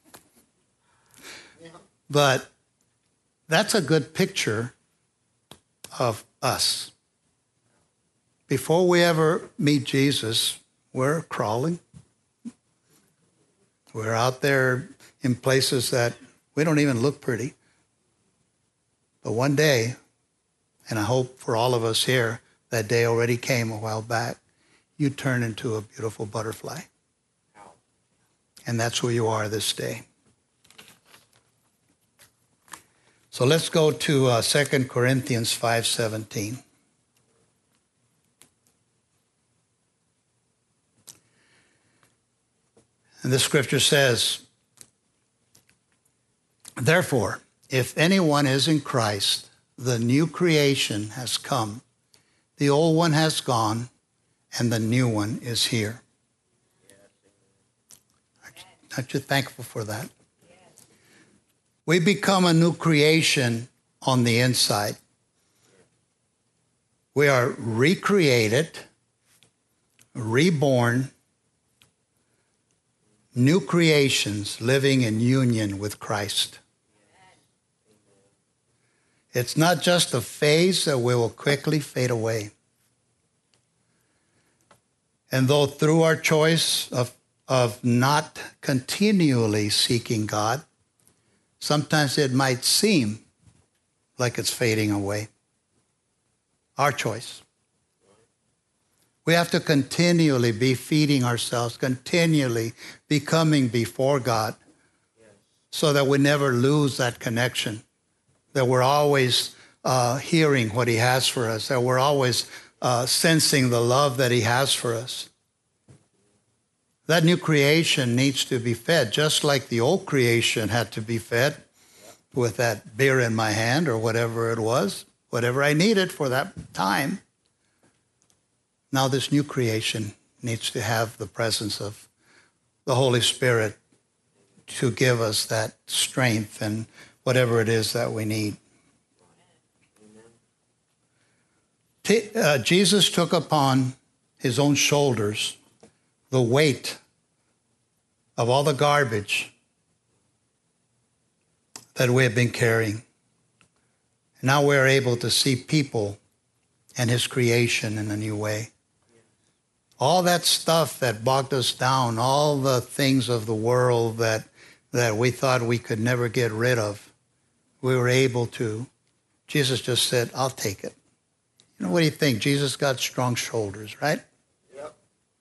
[SPEAKER 7] But that's a good picture of us. Before we ever meet Jesus, we're crawling. We're out there in places that we don't even look pretty. But one day, and I hope for all of us here, that day already came a while back, you turn into a beautiful butterfly. And that's who you are this day. So let's go to uh, Second Corinthians five seventeen. And the scripture says, therefore, if anyone is in Christ, the new creation has come. The old one has gone, and the new one is here. Aren't you thankful for that? We become a new creation on the inside. We are recreated, reborn, new creations living in union with Christ. It's not just a phase that will quickly fade away. And though through our choice of, of not continually seeking God, sometimes it might seem like it's fading away. Our choice. We have to continually be feeding ourselves, continually be coming before God so that we never lose that connection, that we're always uh, hearing what he has for us, that we're always uh, sensing the love that he has for us. That new creation needs to be fed, just like the old creation had to be fed with that beer in my hand or whatever it was, whatever I needed for that time. Now this new creation needs to have the presence of the Holy Spirit to give us that strength and whatever it is that we need. T- uh, Jesus took upon his own shoulders the weight of all the garbage that we have been carrying. Now we're able to see people and his creation in a new way. All that stuff that bogged us down, all the things of the world that, that we thought we could never get rid of, we were able to. Jesus just said, I'll take it. You know, what do you think? Jesus got strong shoulders, right? Yep.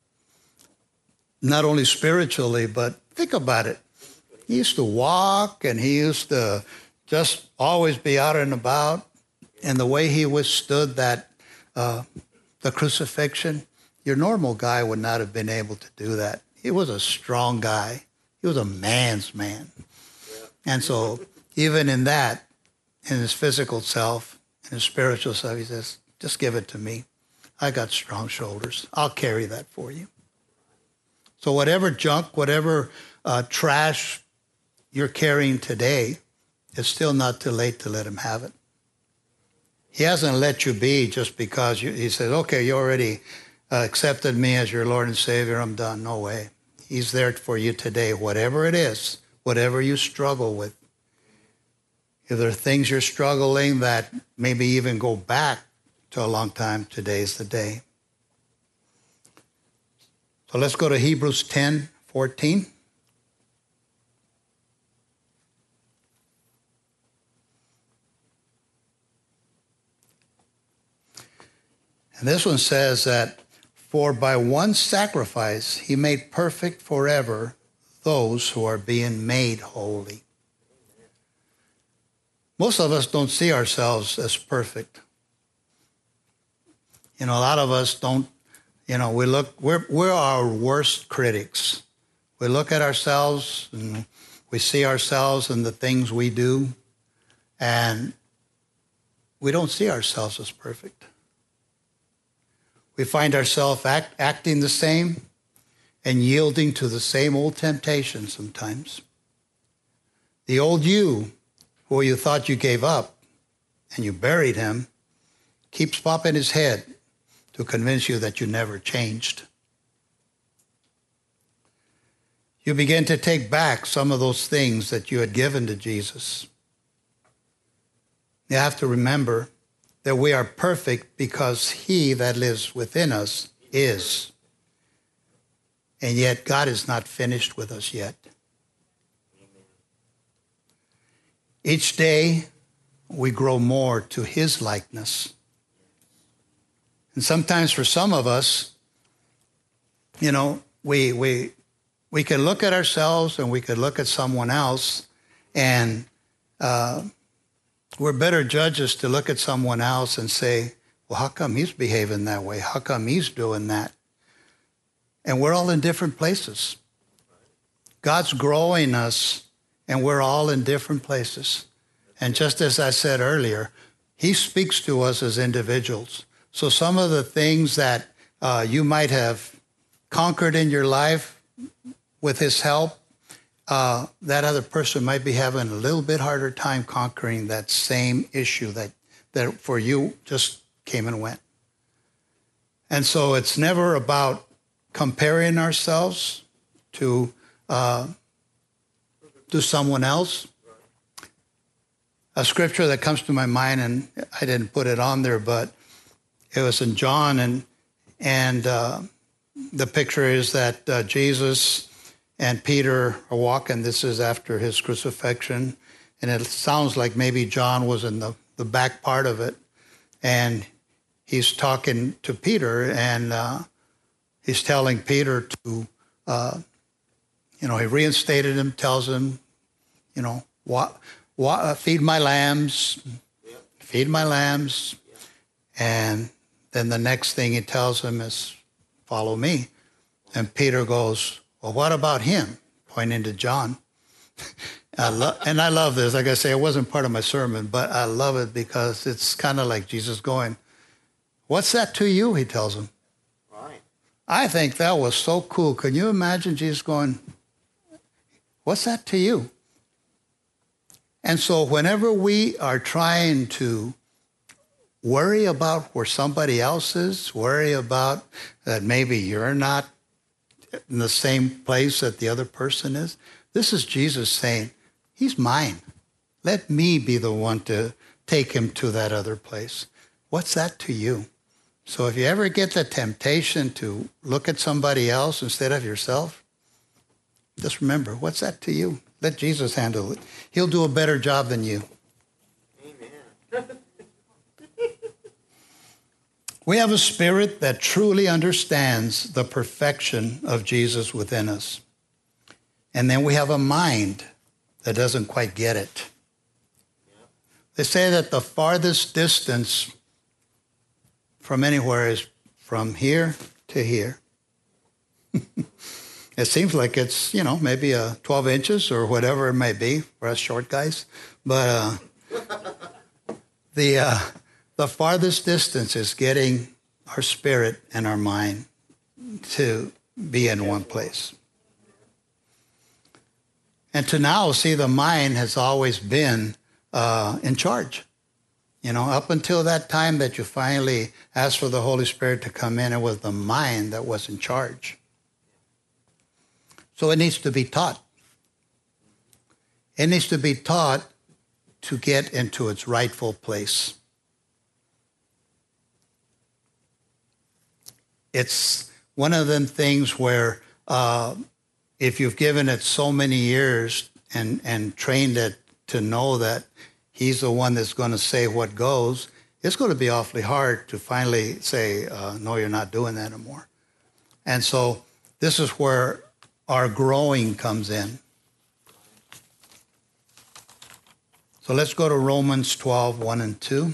[SPEAKER 7] Not only spiritually, but think about it. He used to walk and he used to just always be out and about. And the way he withstood that, uh, the crucifixion, your normal guy would not have been able to do that. He was a strong guy. He was a man's man. Yeah. And so even in that, in his physical self, in his spiritual self, he says, just give it to me. I got strong shoulders. I'll carry that for you. So whatever junk, whatever uh, trash you're carrying today, it's still not too late to let him have it. He hasn't let you be just because you, he says, okay, you already uh, accepted me as your Lord and Savior. I'm done. No way. He's there for you today, whatever it is, whatever you struggle with. If there are things you're struggling that maybe even go back to a long time, today's the day. So let's go to Hebrews ten fourteen. And this one says that, for by one sacrifice he made perfect forever those who are being made holy. Most of us don't see ourselves as perfect. You know, a lot of us don't, you know, we look, we're, we're our worst critics. We look at ourselves and we see ourselves and the things we do, and we don't see ourselves as perfect. We find ourselves act, acting the same and yielding to the same old temptations sometimes. The old you, who you thought you gave up and you buried him, keeps popping his head to convince you that you never changed. You begin to take back some of those things that you had given to Jesus. You have to remember that we are perfect because he that lives within us is. And yet God is not finished with us yet. Each day we grow more to his likeness. And sometimes for some of us, you know, we we we can look at ourselves and we could look at someone else, and uh, We're better judges to look at someone else and say, well, how come he's behaving that way? How come he's doing that? And we're all in different places. God's growing us, and we're all in different places. And just as I said earlier, he speaks to us as individuals. So some of the things that uh, you might have conquered in your life with his help, uh, that other person might be having a little bit harder time conquering that same issue that, that for you just came and went. And so it's never about comparing ourselves to uh, to someone else. A scripture that comes to my mind, and I didn't put it on there, but it was in John, and and uh, the picture is that uh, Jesus and Peter are walking. This is after his crucifixion, and it sounds like maybe John was in the, the back part of it, and he's talking to Peter, and uh, he's telling Peter to, uh, you know, he reinstated him, tells him, you know, what. feed my lambs, feed my lambs. And then the next thing he tells him is, follow me. And Peter goes, well, what about him? Pointing to John. I lo- and I love this. Like I say, it wasn't part of my sermon, but I love it because it's kind of like Jesus going, what's that to you? He tells him. Right. I think that was so cool. Can you imagine Jesus going, what's that to you? And so whenever we are trying to worry about where somebody else is, worry about that maybe you're not in the same place that the other person is, this is Jesus saying, he's mine. Let me be the one to take him to that other place. What's that to you? So if you ever get the temptation to look at somebody else instead of yourself, just remember, what's that to you? Let Jesus handle it. He'll do a better job than you. Amen. We have a spirit that truly understands the perfection of Jesus within us. And then we have a mind that doesn't quite get it. They say that the farthest distance from anywhere is from here to here. It seems like it's, you know, maybe uh, twelve inches or whatever it may be for us short guys. But uh, the uh, the farthest distance is getting our spirit and our mind to be in one place. And to now see the mind has always been uh, in charge. You know, up until that time that you finally asked for the Holy Spirit to come in, it was the mind that was in charge. So it needs to be taught. It needs to be taught to get into its rightful place. It's one of them things where uh, if you've given it so many years and, and trained it to know that he's the one that's going to say what goes, it's going to be awfully hard to finally say, uh, no, you're not doing that anymore. And so this is where our growing comes in. So let's go to Romans twelve, one and two.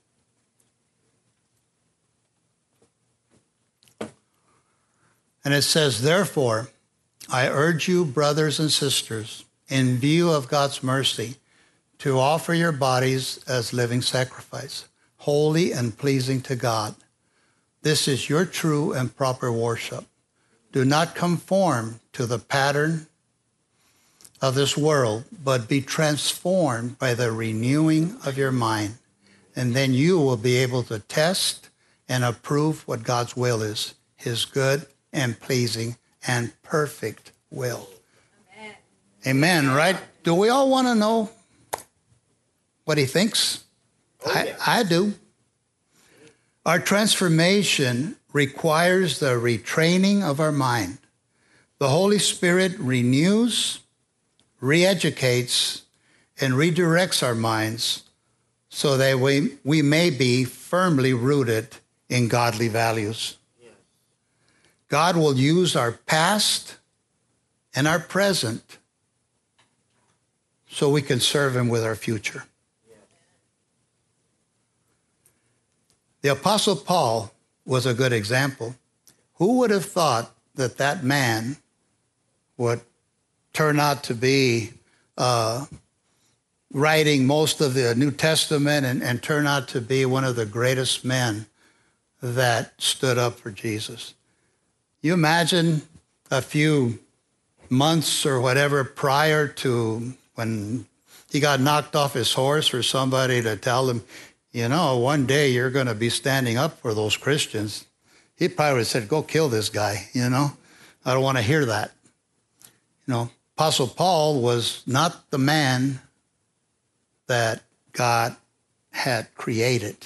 [SPEAKER 7] And it says, therefore, I urge you, brothers and sisters, in view of God's mercy, to offer your bodies as living sacrifice, holy and pleasing to God. This is your true and proper worship. Do not conform to the pattern of this world, but be transformed by the renewing of your mind. And then you will be able to test and approve what God's will is, his good and pleasing and perfect will. Amen. Amen, right? Do we all want to know what he thinks? Oh, yeah. I, I do. Our transformation requires the retraining of our mind. The Holy Spirit renews, re-educates, and redirects our minds so that we, we may be firmly rooted in godly values. Yes. God will use our past and our present so we can serve him with our future. Yes. The Apostle Paul was a good example. Who would have thought that that man would turn out to be uh, writing most of the New Testament and, and turn out to be one of the greatest men that stood up for Jesus? You imagine a few months or whatever prior to when he got knocked off his horse for somebody to tell him, you know, one day you're going to be standing up for those Christians. He probably would have said, go kill this guy, you know. I don't want to hear that. You know, Apostle Paul was not the man that God had created.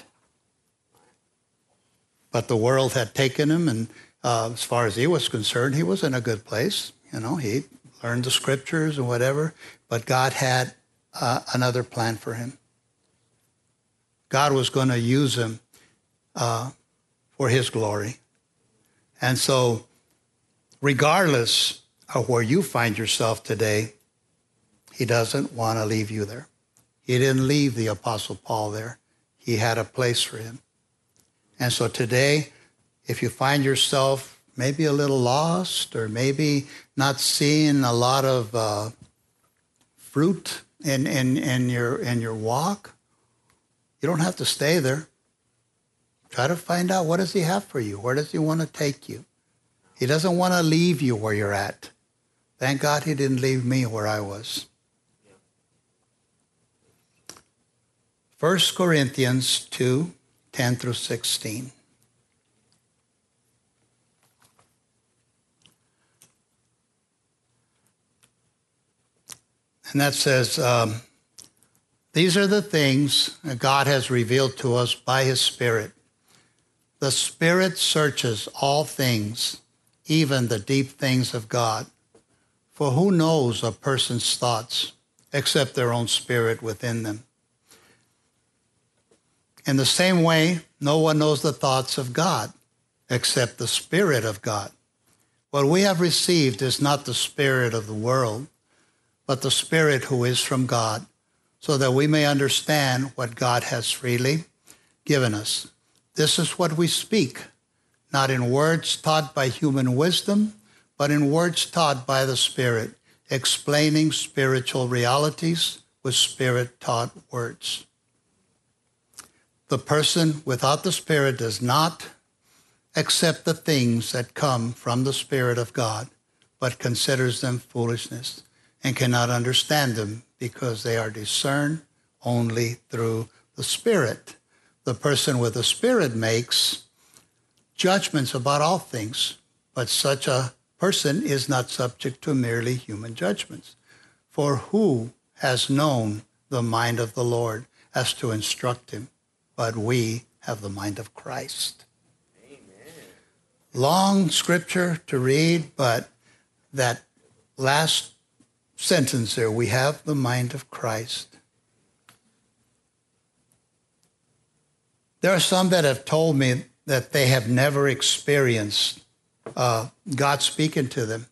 [SPEAKER 7] But the world had taken him, and uh, as far as he was concerned, he was in a good place. You know, he learned the scriptures and whatever, but God had uh, another plan for him. God was going to use him uh, for his glory. And so, regardless of where you find yourself today, he doesn't want to leave you there. He didn't leave the Apostle Paul there. He had a place for him. And so today, if you find yourself maybe a little lost or maybe not seeing a lot of uh, fruit in, in, in, your, in your walk, you don't have to stay there. Try to find out, what does he have for you? Where does he want to take you? He doesn't want to leave you where you're at. Thank God he didn't leave me where I was. First Corinthians two, ten through sixteen. And that says, um, these are the things that God has revealed to us by his Spirit. The Spirit searches all things, even the deep things of God. For who knows a person's thoughts except their own spirit within them? In the same way, no one knows the thoughts of God except the Spirit of God. What we have received is not the spirit of the world, but the Spirit who is from God, so that we may understand what God has freely given us. This is what we speak, not in words taught by human wisdom, but in words taught by the Spirit, explaining spiritual realities with Spirit-taught words. The person without the Spirit does not accept the things that come from the Spirit of God, but considers them foolishness and cannot understand them because they are discerned only through the Spirit. The person with the Spirit makes judgments about all things, but such a person is not subject to merely human judgments. For who has known the mind of the Lord as to instruct him? But we have the mind of Christ. Amen. Long scripture to read, but that last sentence there, we have the mind of Christ. There are some that have told me that they have never experienced uh, God speaking to them.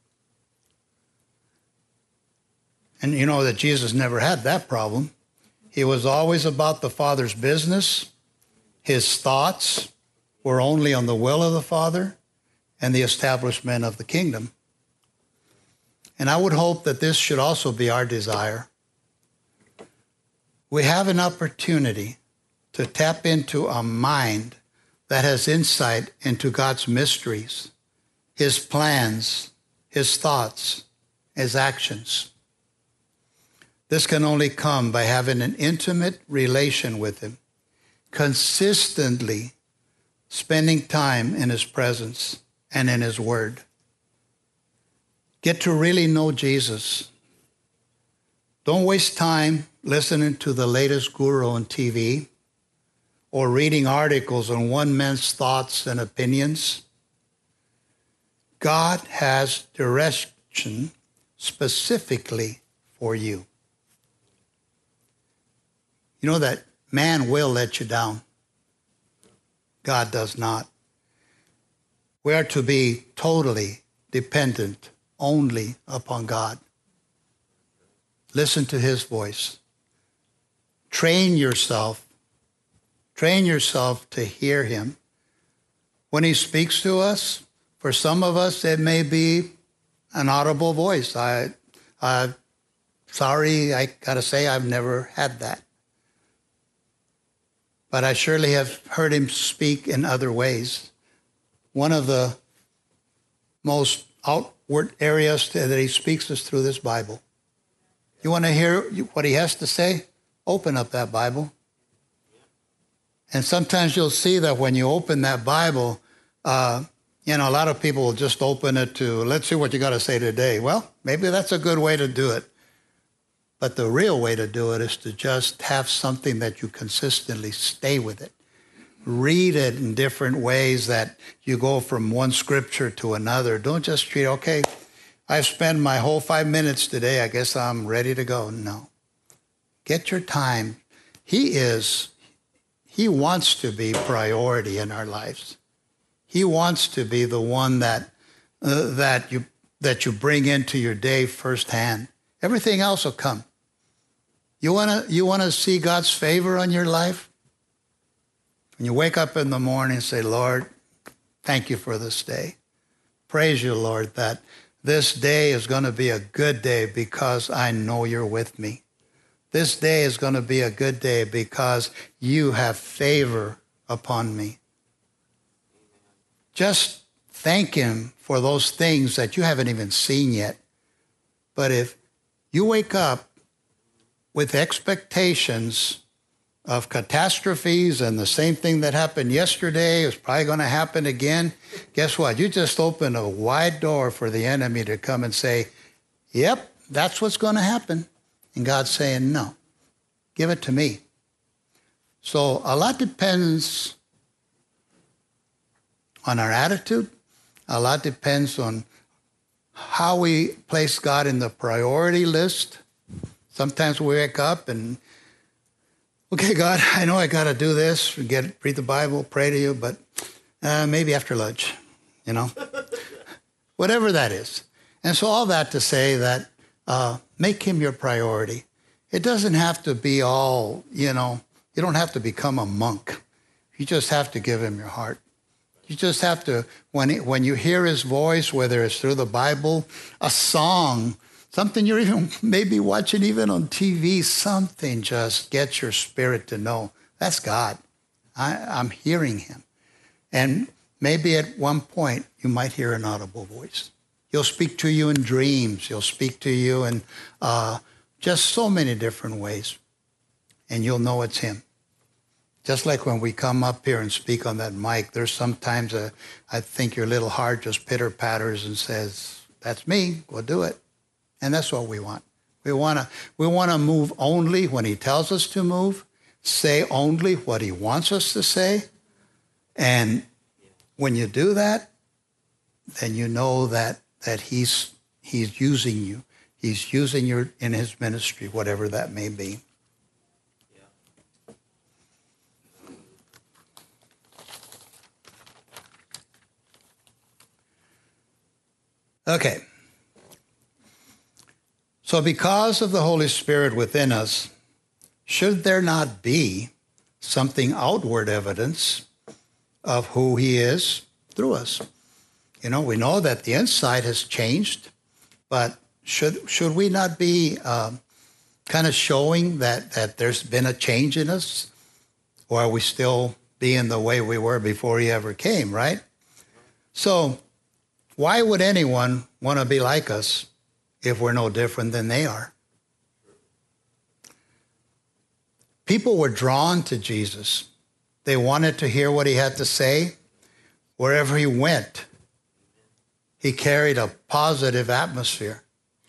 [SPEAKER 7] And you know that Jesus never had that problem. He was always about the Father's business. His thoughts were only on the will of the Father and the establishment of the kingdom. And I would hope that this should also be our desire. We have an opportunity to tap into a mind that has insight into God's mysteries, his plans, his thoughts, his actions. This can only come by having an intimate relation with him, consistently spending time in his presence and in his word. Get to really know Jesus. Don't waste time listening to the latest guru on T V or reading articles on one man's thoughts and opinions. God has direction specifically for you. You know that man will let you down. God does not. We are to be totally dependent only upon God. Listen to his voice. Train yourself. Train yourself to hear him. When he speaks to us, for some of us, it may be an audible voice. I, I, sorry, I got to say, I've never had that. But I surely have heard him speak in other ways. One of the most outward areas that he speaks is through this Bible. You want to hear what he has to say? Open up that Bible. And sometimes you'll see that when you open that Bible, uh, you know, a lot of people will just open it to, let's see what you got to say today. Well, maybe that's a good way to do it. But the real way to do it is to just have something that you consistently stay with it. Read it in different ways that you go from one scripture to another. Don't just treat, okay, I've spent my whole five minutes today. I guess I'm ready to go. No. Get your time. He is, he wants to be priority in our lives. He wants to be the one that uh, that you that you bring into your day firsthand. Everything else will come. You wanna you wanna see God's favor on your life? When you wake up in the morning and say, Lord, thank you for this day. Praise you, Lord, that this day is going to be a good day because I know you're with me. This day is going to be a good day because you have favor upon me. Just thank him for those things that you haven't even seen yet. But if you wake up with expectations of catastrophes and the same thing that happened yesterday is probably going to happen again, guess what? You just open a wide door for the enemy to come and say, yep, that's what's going to happen. And God's saying, no, give it to me. So a lot depends on our attitude. A lot depends on how we place God in the priority list. Sometimes we wake up and, okay, God, I know I got to do this, get read the Bible, pray to you, but uh, maybe after lunch, you know, whatever that is. And so all that to say that uh, make him your priority. It doesn't have to be all, you know, you don't have to become a monk. You just have to give him your heart. You just have to, when he, when you hear his voice, whether it's through the Bible, a song, something you're even maybe watching even on T V, something just gets your spirit to know that's God. I, I'm hearing him. And maybe at one point you might hear an audible voice. He'll speak to you in dreams. He'll speak to you in uh, just so many different ways. And you'll know it's him. Just like when we come up here and speak on that mic, there's sometimes a, I think your little heart just pitter-patters and says, that's me, go do it. And that's what we want. We want to we want to move only when he tells us to move, say only what he wants us to say. And when you do that, then you know that that he's he's using you. He's using you in his ministry, whatever that may be. Okay. So because of the Holy Spirit within us, should there not be something outward evidence of who he is through us? You know, we know that the inside has changed, but should should we not be um, kind of showing that, that there's been a change in us? Or are we still being the way we were before he ever came, right? So why would anyone want to be like us if we're no different than they are? People were drawn to Jesus. They wanted to hear what he had to say. Wherever he went, he carried a positive atmosphere.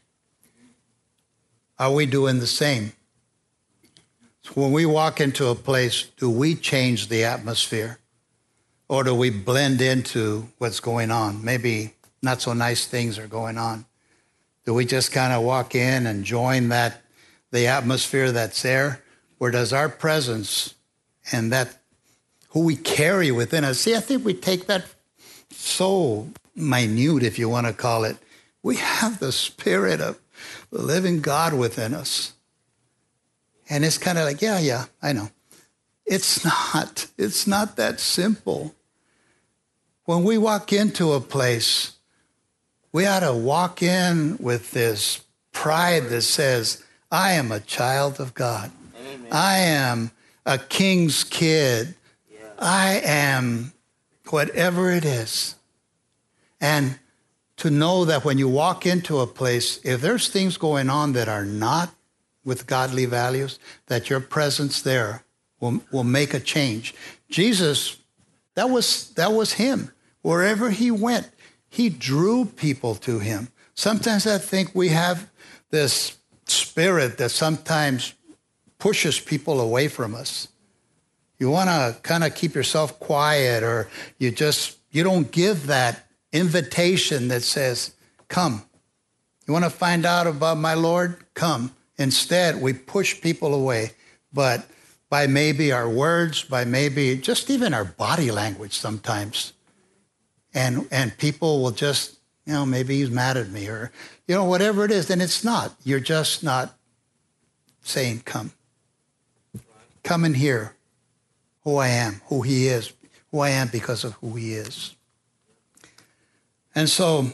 [SPEAKER 7] Are we doing the same? So when we walk into a place, do we change the atmosphere? Or do we blend into what's going on? Maybe not so nice things are going on. Do we just kind of walk in and join that, the atmosphere that's there? Or does our presence and that who we carry within us, see, I think we take that so minute, if you want to call it. We have the Spirit of the living God within us. And it's kind of like, yeah, yeah, I know. It's not. It's not that simple. When we walk into a place, we ought to walk in with this pride that says, I am a child of God. Amen. I am a king's kid. Yeah. I am whatever it is. And to know that when you walk into a place, if there's things going on that are not with godly values, that your presence there will, will make a change. Jesus, that was, that was him. Wherever he went, he drew people to him. Sometimes I think we have this spirit that sometimes pushes people away from us. You want to kind of keep yourself quiet, or you just, you don't give that invitation that says, come. You want to find out about my Lord? Come. Instead, we push people away, but by maybe our words, by maybe just even our body language sometimes. And and people will just, you know, maybe he's mad at me, or, you know, whatever it is, and it's not. You're just not saying, come. Come and hear who I am, who he is, who I am because of who he is. And so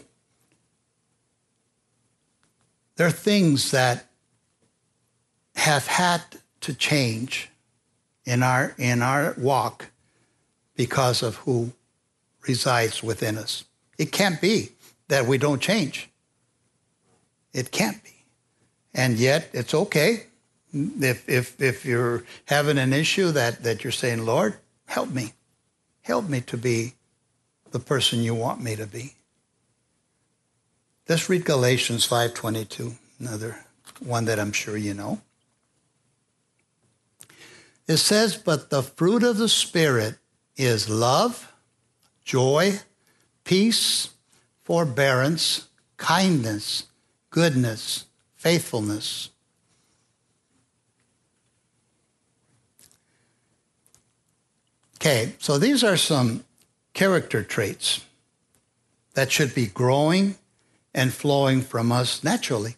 [SPEAKER 7] there are things that have had to change in our in our walk because of who resides within us. It can't be that we don't change. It can't be. And yet it's okay if if if you're having an issue that, that you're saying, Lord, help me. Help me to be the person you want me to be. Let's read Galatians five twenty-two, another one that I'm sure you know. It says, but the fruit of the Spirit is love, joy, peace, forbearance, kindness, goodness, faithfulness. Okay, so these are some character traits that should be growing and flowing from us naturally.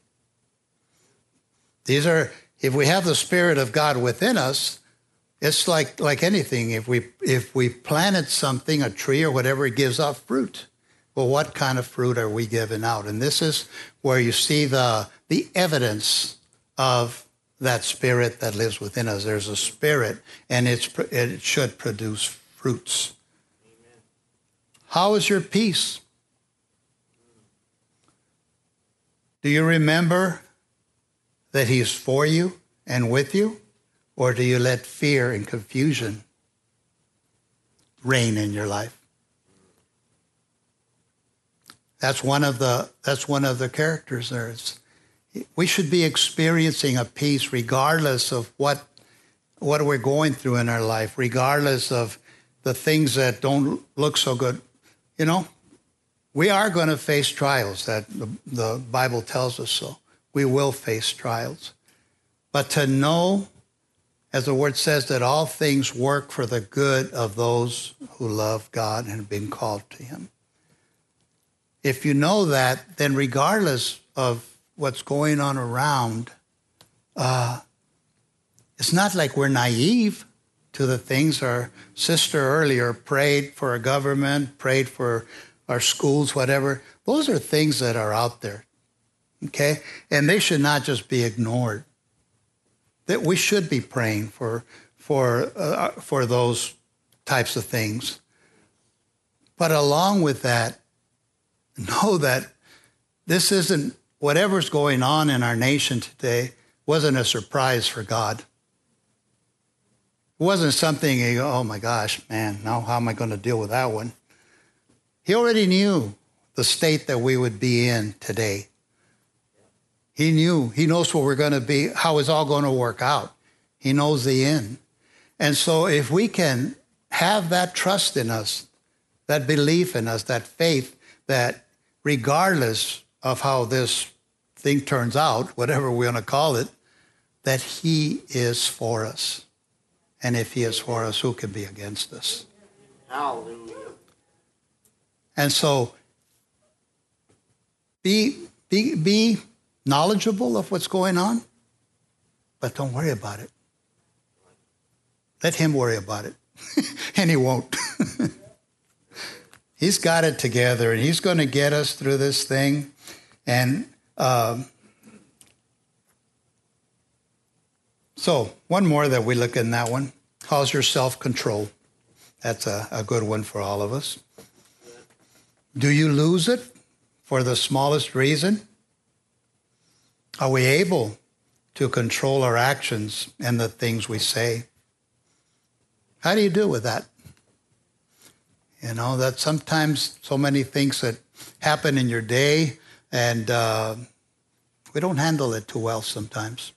[SPEAKER 7] These are, if we have the Spirit of God within us, it's like, like anything. If we if we planted something, a tree or whatever, it gives off fruit. Well, what kind of fruit are we giving out? And this is where you see the the evidence of that Spirit that lives within us. There's a Spirit, and it's it should produce fruits. Amen. How is your peace? Do you remember that he is for you and with you? Or do you let fear and confusion reign in your life? That's one of the that's one of the characters there. It's, we should be experiencing a peace regardless of what what we're going through in our life, regardless of the things that don't look so good. You know, we are going to face trials. That the, the Bible tells us so. We will face trials. But to know, as the word says, that all things work for the good of those who love God and have been called to him. If you know that, then regardless of what's going on around, uh, it's not like we're naive to the things. Our sister earlier prayed for our government, prayed for our schools, whatever. Those are things that are out there, okay? And they should not just be ignored. That we should be praying for for uh, for those types of things. But along with that, know that this isn't, whatever's going on in our nation today wasn't a surprise for God. It wasn't something, you go, oh my gosh, man, now how am I going to deal with that one? He already knew the state that we would be in today. He knew, he knows what we're going to be, how it's all going to work out. He knows the end. And so if we can have that trust in us, that belief in us, that faith, that regardless of how this thing turns out, whatever we're going to call it, that he is for us. And if he is for us, who can be against us?
[SPEAKER 8] Hallelujah.
[SPEAKER 7] And so be, be, be, knowledgeable of what's going on, but don't worry about it. Let him worry about it. And he won't. He's got it together, and he's going to get us through this thing. And um, so one more that we look in that one. How's your self-control? That's a, a good one for all of us. Do you lose it for the smallest reason? Are we able to control our actions and the things we say? How do you do with that? You know, that sometimes so many things that happen in your day, and uh, we don't handle it too well sometimes.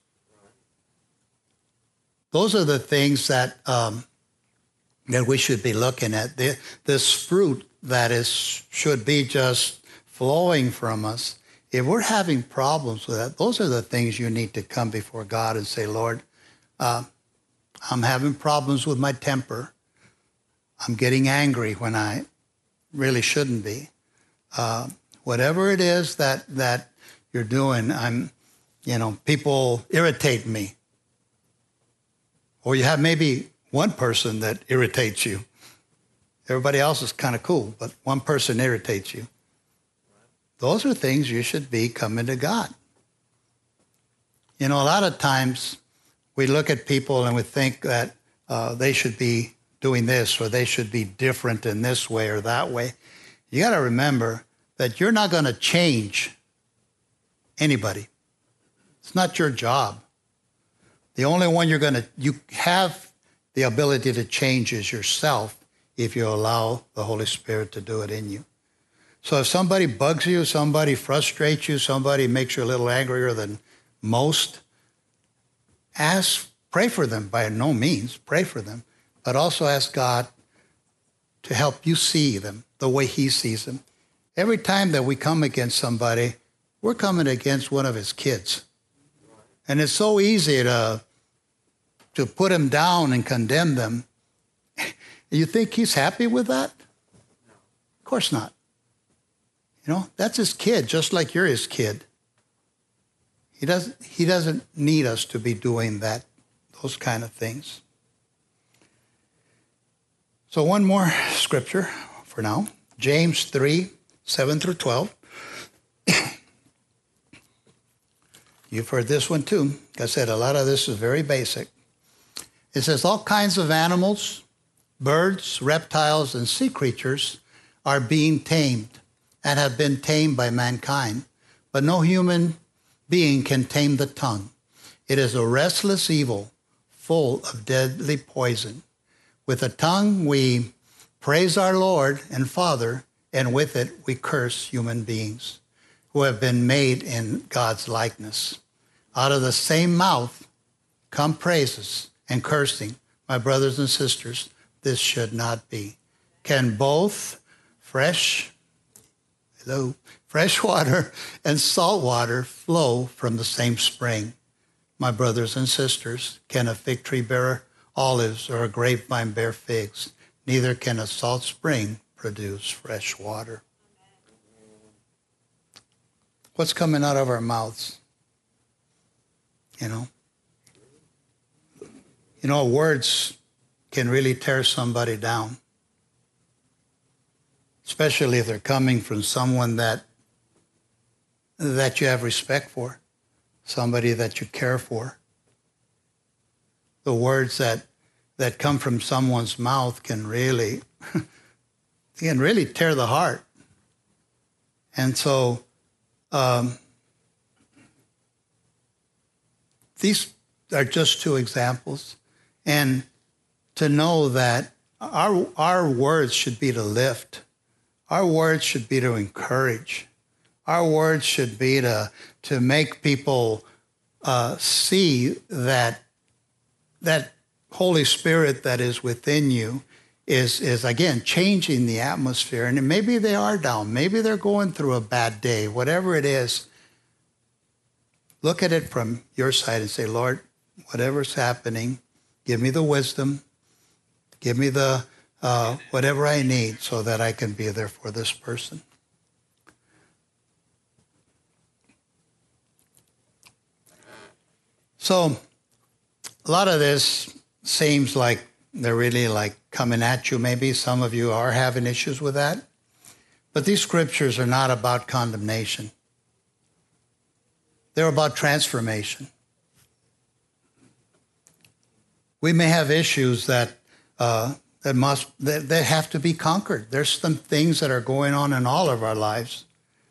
[SPEAKER 7] Those are the things that um, that we should be looking at. The, this fruit that is should be just flowing from us. If we're having problems with that, those are the things you need to come before God and say, Lord, uh, I'm having problems with my temper. I'm getting angry when I really shouldn't be. Uh, whatever it is that that you're doing, I'm, you know, people irritate me. Or you have maybe one person that irritates you. Everybody else is kind of cool, but one person irritates you. Those are things you should be coming to God. You know, a lot of times we look at people and we think that uh, they should be doing this or they should be different in this way or that way. You got to remember that you're not going to change anybody. It's not your job. The only one you're going to, you have the ability to change is yourself if you allow the Holy Spirit to do it in you. So if somebody bugs you, somebody frustrates you, somebody makes you a little angrier than most, ask, pray for them by no means, pray for them, but also ask God to help you see them the way he sees them. Every time that we come against somebody, we're coming against one of his kids. And it's so easy to, to put him down and condemn them. You think he's happy with that? Of course not. You know, that's his kid, just like you're his kid. He doesn't, he doesn't need us to be doing that, those kind of things. So one more scripture for now. James three, seven through twelve. You've heard this one too. Like I said, a lot of this is very basic. It says, all kinds of animals, birds, reptiles, and sea creatures are being tamed and have been tamed by mankind, but no human being can tame the tongue. It is a restless evil, full of deadly poison. With the tongue we praise our Lord and Father, and with it we curse human beings who have been made in God's likeness. Out of the same mouth come praises and cursing. My brothers and sisters, this should not be. Can both fresh Hello. Fresh water and salt water flow from the same spring? My brothers and sisters, can a fig tree bear olives or a grapevine bear figs? Neither can a salt spring produce fresh water. What's coming out of our mouths? You know? You know, words can really tear somebody down. Especially if they're coming from someone that that you have respect for, somebody that you care for. The words that that come from someone's mouth can really can really tear the heart. And so um, these are just two examples. And to know that our our words should be to lift. Our words should be to encourage. Our words should be to, to make people uh, see that that Holy Spirit that is within you is, is, again, changing the atmosphere. And maybe they are down. Maybe they're going through a bad day. Whatever it is, look at it from your side and say, Lord, whatever's happening, give me the wisdom, give me the Uh, whatever I need so that I can be there for this person. So a lot of this seems like they're really like coming at you maybe. Some of you are having issues with that. But these scriptures are not about condemnation. They're about transformation. We may have issues that uh, that must that, that have to be conquered. There's some things that are going on in all of our lives.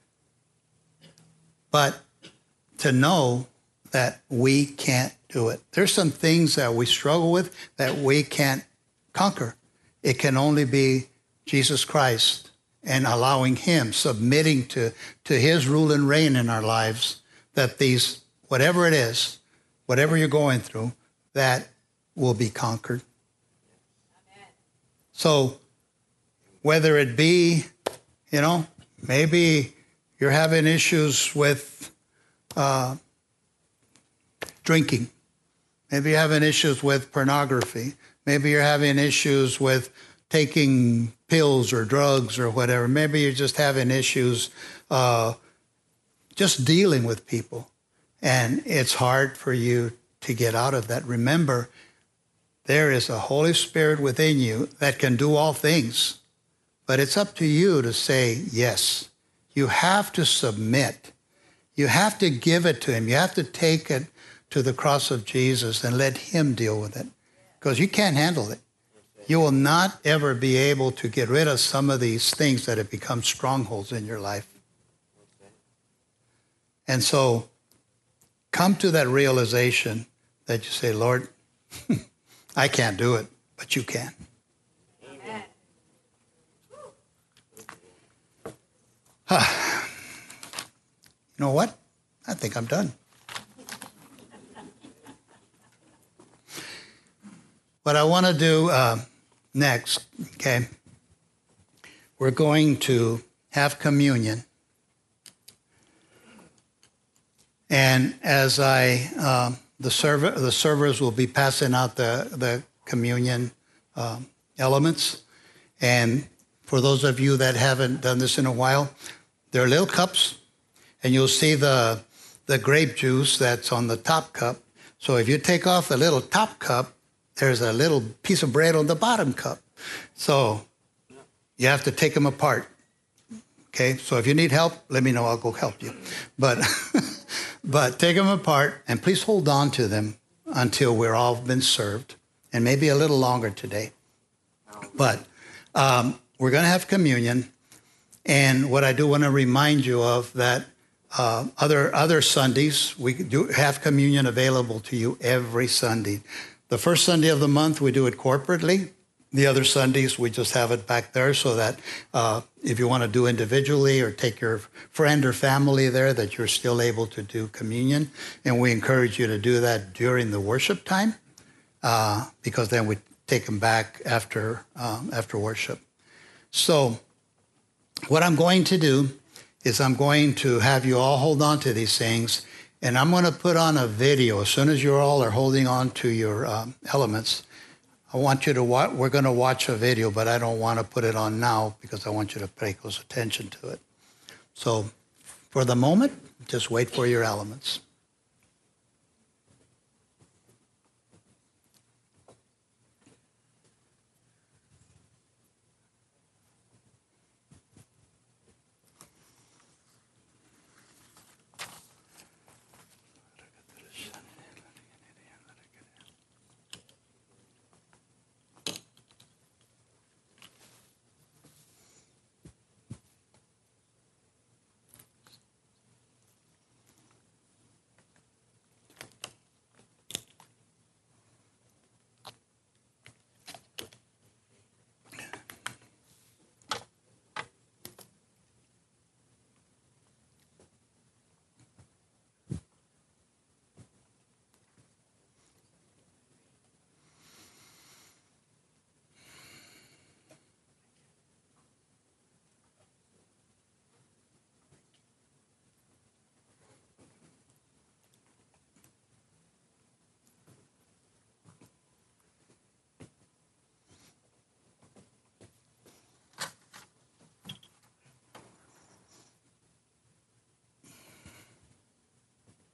[SPEAKER 7] But to know that we can't do it. There's some things that we struggle with that we can't conquer. It can only be Jesus Christ and allowing him, submitting to, to his rule and reign in our lives, that these, whatever it is, whatever you're going through, that will be conquered. Amen. So whether it be, you know, maybe you're having issues with uh, drinking. Maybe you're having issues with pornography. Maybe you're having issues with taking pills or drugs or whatever. Maybe you're just having issues uh, just dealing with people. And it's hard for you to get out of that. Remember, there is a Holy Spirit within you that can do all things. But it's up to you to say yes. You have to submit. You have to give it to him. You have to take it to the cross of Jesus and let him deal with it, because you can't handle it. You will not ever be able to get rid of some of these things that have become strongholds in your life. And so come to that realization that you say, Lord, I can't do it, but you can. Amen. You know what? I think I'm done. What I want to do uh, next, okay, we're going to have communion. And as I, uh, the server, the servers will be passing out the, the communion um, elements. And for those of you that haven't done this in a while, they're little cups, and you'll see the, the grape juice that's on the top cup. So if you take off the little top cup, there's a little piece of bread on the bottom cup. So you have to take them apart. Okay, so if you need help, let me know, I'll go help you. But but take them apart, and please hold on to them until we're all been served, and maybe a little longer today. But um, we're going to have communion, and what I do want to remind you of that uh, other other Sundays, we do have communion available to you every Sunday. The first Sunday of the month, we do it corporately. The other Sundays, we just have it back there so that uh, if you want to do individually or take your friend or family there, that you're still able to do communion. And we encourage you to do that during the worship time uh, because then we take them back after, um, after worship. So what I'm going to do is I'm going to have you all hold on to these things, and I'm going to put on a video. As soon as you all are holding on to your um, elements, I want you to watch, we're going to watch a video, but I don't want to put it on now because I want you to pay close attention to it. So for the moment, just wait for your elements.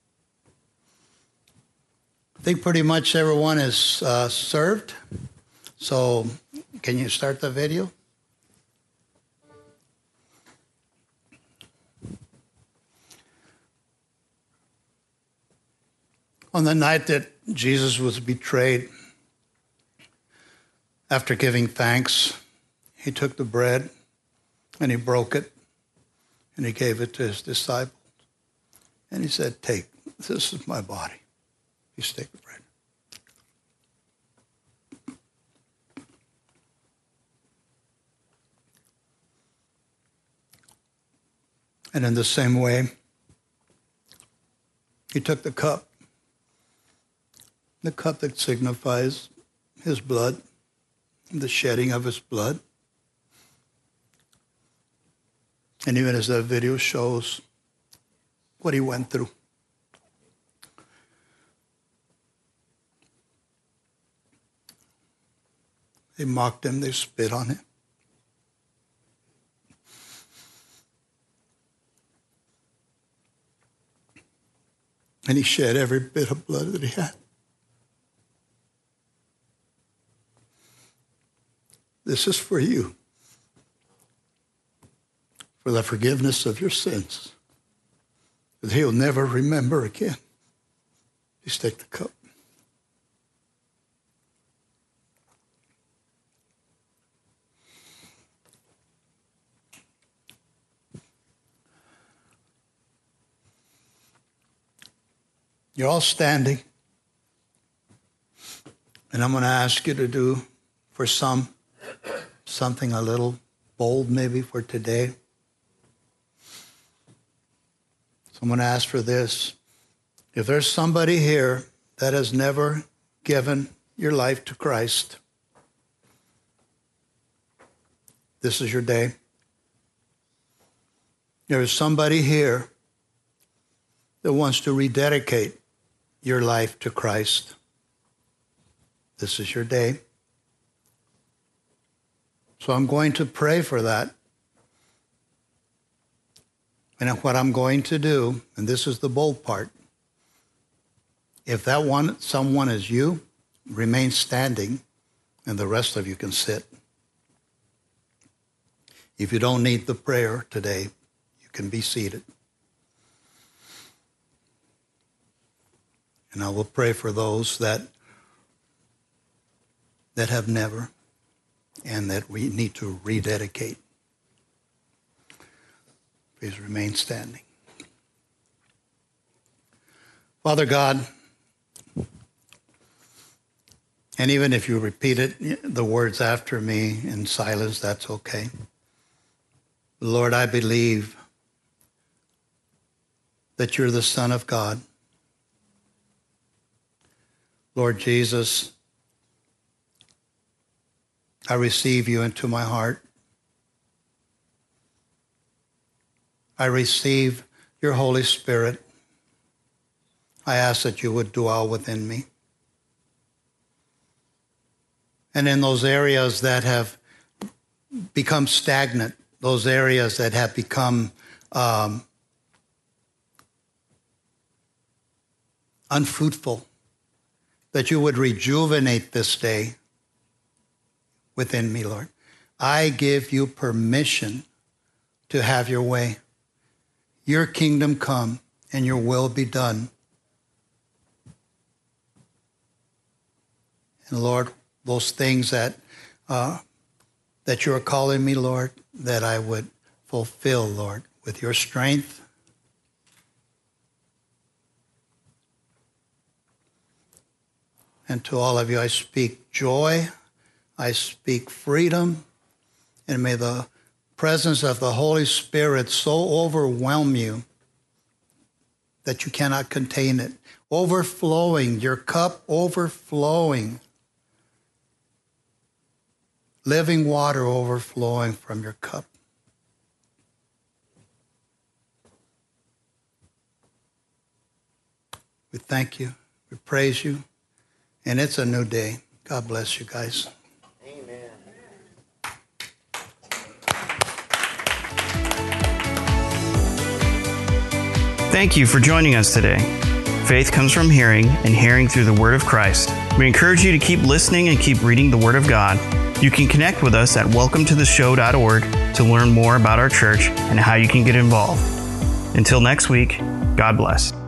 [SPEAKER 7] I think pretty much everyone is uh, served. So, can you start the video? On the night that Jesus was betrayed, after giving thanks, he took the bread and he broke it and he gave it to his disciples. And he said, "Take, this is my body." You take the bread. And in the same way, he took the cup, the cup that signifies his blood, the shedding of his blood. And even as that video shows what he went through. They mocked him, they spit on him. And he shed every bit of blood that he had. This is for you, for the forgiveness of your sins, that he'll never remember again. Please take the cup. You're all standing, and I'm going to ask you to do, for some, something a little bold maybe for today. So I'm going to ask for this. If there's somebody here that has never given your life to Christ, this is your day. There is somebody here that wants to rededicate your life to Christ. This is your day. So I'm going to pray for that. And what I'm going to do, and this is the bold part, if that one, someone is you, remain standing, and the rest of you can sit. If you don't need the prayer today, you can be seated. And I will pray for those that that have never, and that we need to rededicate. Please remain standing. Father God, and even if you repeat it, the words after me in silence, that's okay. Lord, I believe that you're the Son of God. Lord Jesus, I receive you into my heart. I receive your Holy Spirit. I ask that you would dwell within me. And in those areas that have become stagnant, those areas that have become um, unfruitful, that you would rejuvenate this day within me, Lord. I give you permission to have your way. Your kingdom come and your will be done. And Lord, those things that uh, that you are calling me, Lord, that I would fulfill, Lord, with your strength. And to all of you, I speak joy, I speak freedom, and may the presence of the Holy Spirit so overwhelm you that you cannot contain it. Overflowing, your cup overflowing. Living water overflowing from your cup. We thank you, we praise you. And it's a new day. God bless you guys.
[SPEAKER 8] Amen.
[SPEAKER 9] Thank you for joining us today. Faith comes from hearing, and hearing through the Word of Christ. We encourage you to keep listening and keep reading the Word of God. You can connect with us at welcome to the show dot org to learn more about our church and how you can get involved. Until next week, God bless.